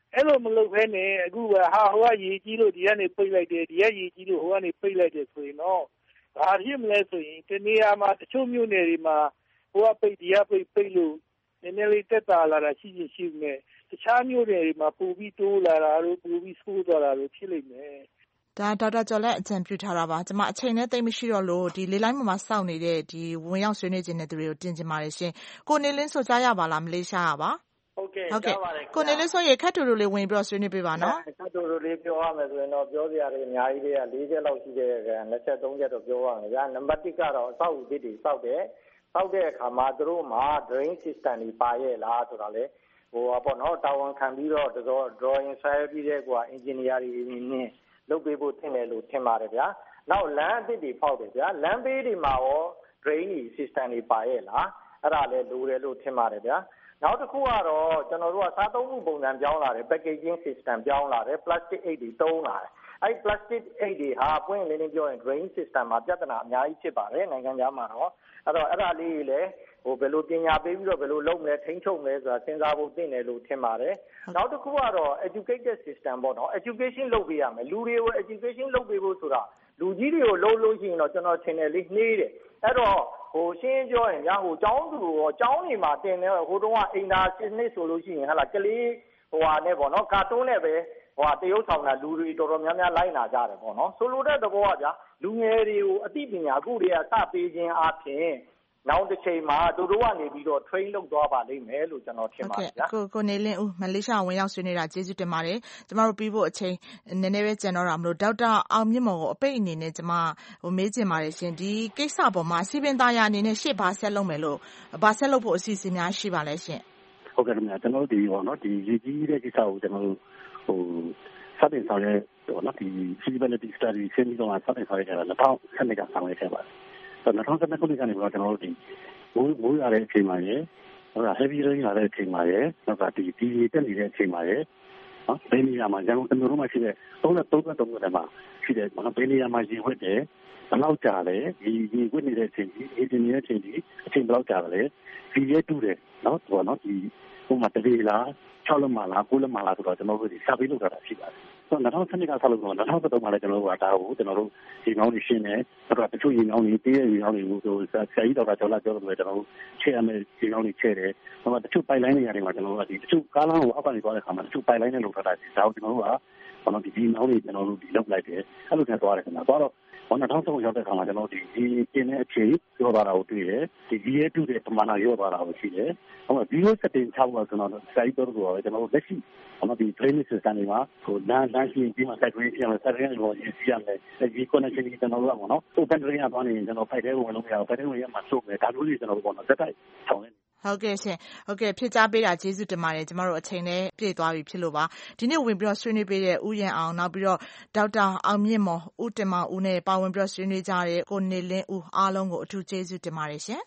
အဲ့လိုမလုပ်ဘဲနဲ့အခုကဟာဟိုကရေကြီးလို့ဒီကနေပိတ်လိုက်တယ်ဒီကရေကြီးလို့ဟိုကနေပိတ်လိုက်တယ်ဆိုရင်တော့ဘာဖြစ်မလဲဆိုရင်တနေရာမှာတချို့မြို့နယ်တွေမှာဟိုကပိတ်ဒီကပိတ်ပိတ်လို့နည်းနည်းလေးတက်တာလာတာရှိရှိရှိနေတခြားမြို့နယ်တွေမှာပူပြီးတိုးလာတာလို့ပူပြီးဆိုးသွားတာလို့ဖြစ်လိမ့်မယ်ဒါဒေါက်တာကျော်လည်းအကြံပြုထားတာပါကျွန်မအချိန်နဲ့တိတ်မရှိတော့လို့ဒီလေးလိုင်းမှာစောင့်နေတဲ့ဒီဝင်ရောက်ဆွေးနွေးခြင်းတဲ့သူတွေကိုတင်ချင်ပါတယ်ရှင်ကိုနေလင်းဆိုကြရပါလားမလေးရှားရပါဟုတ်ကဲ့ကြားပါတယ်ကိုနေလင်းဆိုရေခက်တူတူလေးဝင်ပြီးတော့ဆွေးနွေးပေးပါနော်ခက်တူတူလေးပြောရမယ်ဆိုရင်တော့ပြောစရာတွေအများကြီးတွေက၄ချက်လောက်ရှိတဲ့ကနှစ်ချက်သုံးချက်တော့ပြောရမယ်ဗျာနံပါတ်၁ကတော့အဆောက်အဦတွေစောက်တယ်စောက်တဲ့အခါမှာသူတို့မှာ drain system တွေပါရဲ့လားဆိုတာလေဟိုပေါ့နော်တာဝန်ခံပြီးတော့တော် drawing ဆွဲပြီးတဲ့ကွာ engineer တွေနဲ့လုပ်ပေးဖို့ထင်တယ်လို့ထင်ပါတယ်ဗျာနောက်လမ်းအသစ်တွေဖောက်တယ်ဗျာလမ်းဘေးတွေမှာရော drain system တွေပါရဲ့လားအဲ့ဒါလည်းလိုတယ်လို့ထင်ပါတယ်ဗျာနောက်တစ်ခုကတော့ကျွန်တော်တို့ကစားသုံးမှုပုံစံပြောင်းလာတယ် packaging system ပြောင်းလာတယ် plastic အိတ်တွေတုံးလာတယ်အဲ့ plastic အိတ်တွေဟာပွင့်လင်းလင်းပြောရင် drain system မှာပြဿနာအများကြီးဖြစ်ပါတယ်နိုင်ငံခြားမှာတော့အဲ့တော့အဲ့ဒါလေးလည်းဟိုဘယ်လိုပညာပေးပြီးတော့ဘယ်လိုလုပ်မလဲထိန်းချုပ်မလဲဆိုတာစဉ်းစားဖို့သင့်တယ်လို့ထင်ပါတယ်နောက်တစ်ခုကတော့ educated system ပေါ့နော် education လုပ်ပေးရမယ်လူတွေကို education လုပ်ပေးဖို့ဆိုတာလူကြီးတွေကိုလုပ်လို့ရှိရင်တော့ကျွန်တော်ထင်တယ်လေးနှေးတယ်အဲ့တော့ဟိုရှင်းပြောရင်ညာဟိုကျောင်းသူရောကျောင်းနေမှာတင်တယ်ဟိုတုန်းကအိမ်သာစစ်နှစ်ဆိုလို့ရှိရင်ဟာလာကလေးဟိုဟာနဲ့ပေါ့နော်ကာတွန်းနဲ့ပဲဟိုဟာတရုပ်ဆောင်တာလူတွေတော်တော်များများလိုက်နာကြတယ်ပေါ့နော်ဆိုလိုတဲ့သဘောကဗျာလူငယ်တွေကိုအသိပညာအခုတည်းကစပေးခြင်းအပြင်နောက်တစ်ချိန်မှာသူတို့ကနေပြီးတော့ train လုပ်သွားပါလိမ့်မယ်လို့ကျွန်တော်ထင်ပါတယ်ဗျာကိုကိုနေလင်းဦးမလေးရှားဝင်ရောက်ဆွေးနေတာကျေးဇူးတင်ပါတယ်ကျမတို့ပြီးဖို့အချိန်နည်းနည်းပဲကြံတော့တာမလို့ဒေါက်တာအောင်မြင့်မော်ကိုအပိတ်အနေနဲ့ကျမဟိုမေးချင်ပါတယ်ရှင်ဒီကိစ္စပေါ်မှာစီပင်သားရအနေနဲ့ရှေ့ဘာဆက်လုပ်မယ်လို့ဘာဆက်လုပ်ဖို့အစီအစဉ်များရှိပါလဲရှင်ဟုတ်ကဲ့ခင်ဗျာကျွန်တော်တို့ဒီဟောနော်ဒီရည်ကြီးတဲ့ကိစ္စကိုကျွန်တော်တို့ဟိုစတင်ဆောင်ရဲဟောနော်ဒီ feasibility study ဆင်းပြီးတော့စတင်ဆောင်ရဲတာ၂၀၁၂ကဆောင်ရဲခဲ့ပါတယ်၂၀၁၂ခုနှစ်ကနေပြီးတော့ကျွန်တော်တို့ဒီမိုးမိုးရတဲ့အချိန်မှာရယ်ဟုတ်လား heavy rain ရတဲ့အချိန်မှာရယ်နောက်ကဒီဒီတက်နေတဲ့အချိန်မှာရယ်နော်ဘယ်နေရာမှာကျွန်တော်တို့မှရှိတဲ့သုံး၃၃ခုထဲမှာရှိတဲ့နော်ဘယ်နေရာမှာရေဝက်တယ်ဘယ်လောက်ကြာလဲဒီရေဝက်နေတဲ့အချိန်ကြီးအင်ဂျင်နီယာအချိန်ကြီးအချိန်ဘယ်လောက်ကြာလဲဒီရဲတူးတယ်နော်ဟောနော်ဒီဟိုမှာတလေးလား၆လက်မလား၉လက်မလားဆိုတော့ကျွန်တော်တို့ဒီစာပေးလုပ်တာရှိပါတယ်ဆိုတော့၂၀၁၂ကဆက်လို့တော့၂၀၁၃မှာလည်းကျွန်တော်တို့ကဒါကိုကျွန်တော်တို့ဒီငောင်းတွေရှင်းတယ်အဲ့တော့တချို့ရေငောင်းတွေတေးရဲ့ရေငောင်းတွေကိုဆိုဆရာကြီးတော်ကကျော်လာကျော်လို့ပဲကျွန်တော်တို့ချဲ့ရမယ်ရေငောင်းတွေချဲ့တယ်ဟိုမှာတချို့ပိုက်လိုင်းတွေနေရာတွေမှာကျွန်တော်တို့ကဒီတချို့ကားလမ်းကိုအောက်ကနေသွားတဲ့ခါမှာတချို့ပိုက်လိုင်းနဲ့လုံထားတာဒီဒါကိုကျွန်တော်တို့ကဘာလို့ဒီဒီငောင်းတွေကျွန်တော်တို့ဒီလောက်လိုက်တယ်အဲ့လိုနဲ့သွားတယ်ခင်ဗျာသွားတော့၂၀၁၃ရောက်တဲ့ခါမှာကျွန်တော်တို့ဒီဒီကျင်းတဲ့အချိန်ရောသွားတာကိုတွေ့တယ်ဒီဒီရဲ့တူတဲ့ပမာဏရောသွားတာကိုရှိတယ်ဟိုမှာ video setting ချဖို့ကျွန်တော်တို့ site တော့ကိုကျွန်တော်တို့လက်ရှိဟိုမှာဒီ training system တွေမှာဟိုလမ်းလမ်းရှင်းပြီးမှ site training ပြန်မယ် site training ကိုရည်စည်ရမယ်ဒီ connection ကြီးကျွန်တော်တို့ကပေါ့နော် open training ကသွားနေရင်ကျွန်တော်ဖိုက်တဲ့ကိုဝင်လို့မရဘူးဖိုက်တဲ့ဝင်ရမှာစုပ်မယ်ဒါမျိုးတွေကျွန်တော်တို့ပေါ့နော်ဇက်တိုက်ဆောင်နေဟုတ်ကဲ့ရှင်ဟုတ်ကဲ့ဖြစ်ကြားပေးတာကျေးဇူးတင်ပါတယ်ကျမတို့အချိန်နဲ့ပြည့်သွားပြီဖြစ်လို့ပါဒီနေ့ဝင်ပြီးတော့ဆွေးနွေးပေးတဲ့ဦးရန်အောင်နောက်ပြီးတော့ဒေါက်တာအောင်မြင့်မော်ဦးတင်မောင်ဦးနဲ့ပါဝင်ပြီးတော့ဆွေးနွေးကြတဲ့ကိုနေလင်းဦးအားလုံးကိုအထူးကျေးဇူးတင်ပါတယ်ရှင်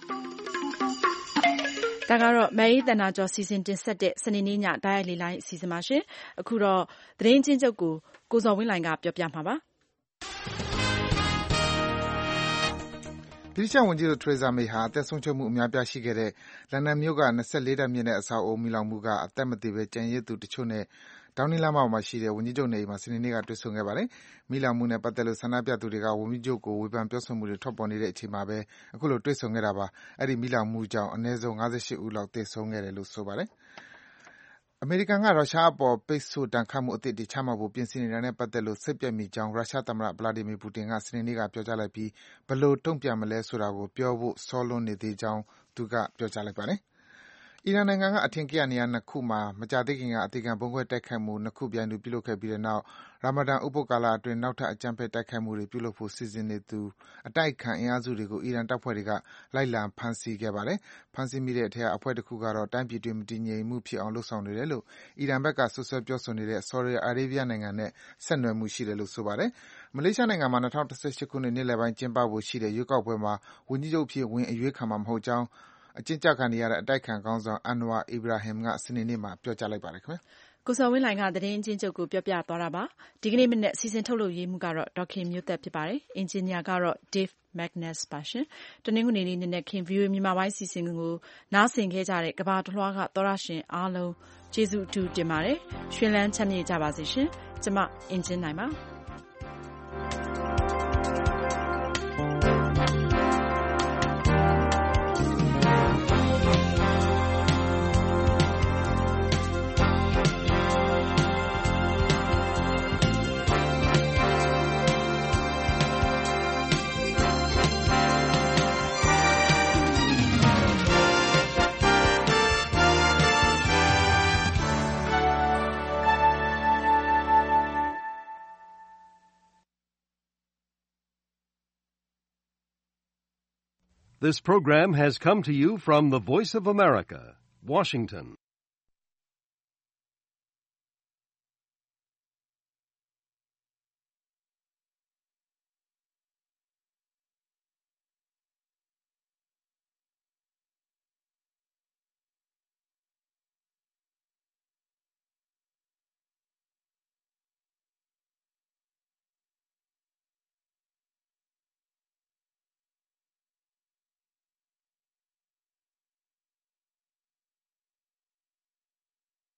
ဒါကတော့မဲရီတနာကျော်စီစဉ်တင်ဆက်တဲ့စနေနေ့ညဓာတ်ရိုက်လေလိုင်းအစီအစဉ်ပါရှင်အခုတော့သတင်းချင်းချုပ်ကိုကိုစော်ဝင်းလိုင်ကပြောပြမှာပါဗြိတိသျှဝန်ကြီးချုပ်ထရေဇာမေဟာအသက်ဆုံးရှုံးမှုအများအပြားရှိခဲ့တဲ့လန်ဒန်မြို့က၂၄ထပ်မြင့်တဲ့အဆောက်အဦမီးလောင်မှုကအသက်မသေဘဲကျန်ရစ်သူတချို့နဲ့ဒေါင်းနင်းလမ်းမပေါ်မှာရှိတဲ့ဝန်ကြီးချုပ်နေအိမ်မှာစနေနေ့ကတွေ့ဆုံခဲ့ပါတယ်။မီးလောင်မှုနဲ့ပတ်သက်လို့ဆန္ဒပြသူတွေကဝန်ကြီးချုပ်ကိုဝေဖန်ပြောဆိုမှုတွေထွက်ပေါ်နေတဲ့အချိန်မှာပဲအခုလိုတွေ့ဆုံခဲ့တာပါ။အဲဒီမီးလောင်မှုကြောင့်အနည်းဆုံး၅၈ဦးလောက်သေဆုံးခဲ့တယ်လို့ဆိုပါတယ်။အမေရိကန်ကရုရှားအပေါ်ပိတ်ဆို့ဒဏ်ခတ်မှုအသစ်တွေချမှတ်ဖို့ပြင်ဆင်နေတာနဲ့ပတ်သက်လို့စိတ်ပျက်မိကြောင်းရုရှားသမ္မတ Vladimir Putin ကစနေနေ့ကပြောကြားလိုက်ပြီးဘယ်လိုတုံ့ပြန်မလဲဆိုတာကိုပြောဖို့စောလွန်းနေသေးကြောင်းသူကပြောကြားလိုက်ပါတယ်။အီရန်နိုင်ငံကအထင်ကရနေရာနှစ်ခုမှာမကြာသေးခင်ကအသေခံဗုံးခွဲတိုက်ခိုက်မှုနှစ်ခုပြိုင်တူပြုလုပ်ခဲ့ပြီးတဲ့နောက်ရာမာဒန်ဥပုသ်ကာလအတွင်းနောက်ထပ်အကြမ်းဖက်တိုက်ခိုက်မှုတွေပြုလုပ်ဖို့စီစဉ်နေသူအတိုက်အခံအင်အားစုတွေကိုအီရန်တပ်ဖွဲ့တွေကလိုက်လံဖမ်းဆီးခဲ့ပါတယ်။ဖမ်းဆီးမိတဲ့အထဲကအဖွဲ့တခုကတော့တိုင်းပြည်တွင်းမတည်ငြိမ်မှုဖြစ်အောင်လုပ်ဆောင်နေတယ်လို့အီရန်ဘက်ကစွပ်စွဲပြောဆိုနေတဲ့ Saudi Arabia နိုင်ငံနဲ့ဆက်နွယ်မှုရှိတယ်လို့ဆိုပါတယ်။မလေးရှားနိုင်ငံမှာ၂၀၁၈ခုနှစ်နှစ်လယ်ပိုင်းကျင်းပဖို့ရှိတဲ့ရွေးကောက်ပွဲမှာဝန်ကြီးချုပ်အဖြစ်ဝင်အရွေးခံမှာမဟုတ်ကြောင်းအကျဉ်းချခံနေရတဲ့အတိုက်အခံခေါင်းဆောင် Anwar Ibrahim ကစနေနေ့မှာပြောကြားလိုက်ပါတယ်ခင်ဗျာ။ကိုစောဝင်းလှိုင်ကသတင်းအချင်းချုပ်ကိုပြောပြသွားတာပါဒီကနေ့မနေ့စီစဉ်ထုတ်လုပ်ရေးမှုကတော့ဒေါက်ခင်မျိုးသက်ဖြစ်ပါတယ်အင်ဂျင်နီယာကတော့ Dave Magnus ပါရှင်တနင်္ဂနွေနေ့နေ့ခင်း ဗီအိုအေ မြန်မာပိုင်းစီစဉ်ကိုနားဆင်ခဲ့ကြတဲ့ကဘာတလွှားကသောရရှင်အားလုံးကျေးဇူးအထူးတင်ပါတယ်ရွှင်လန်းချမ်းမြေ့ကြပါစေရှင်ကျမအင်ဂျင်နိုင်ပါ This program has come to you from the Voice of America, Washington.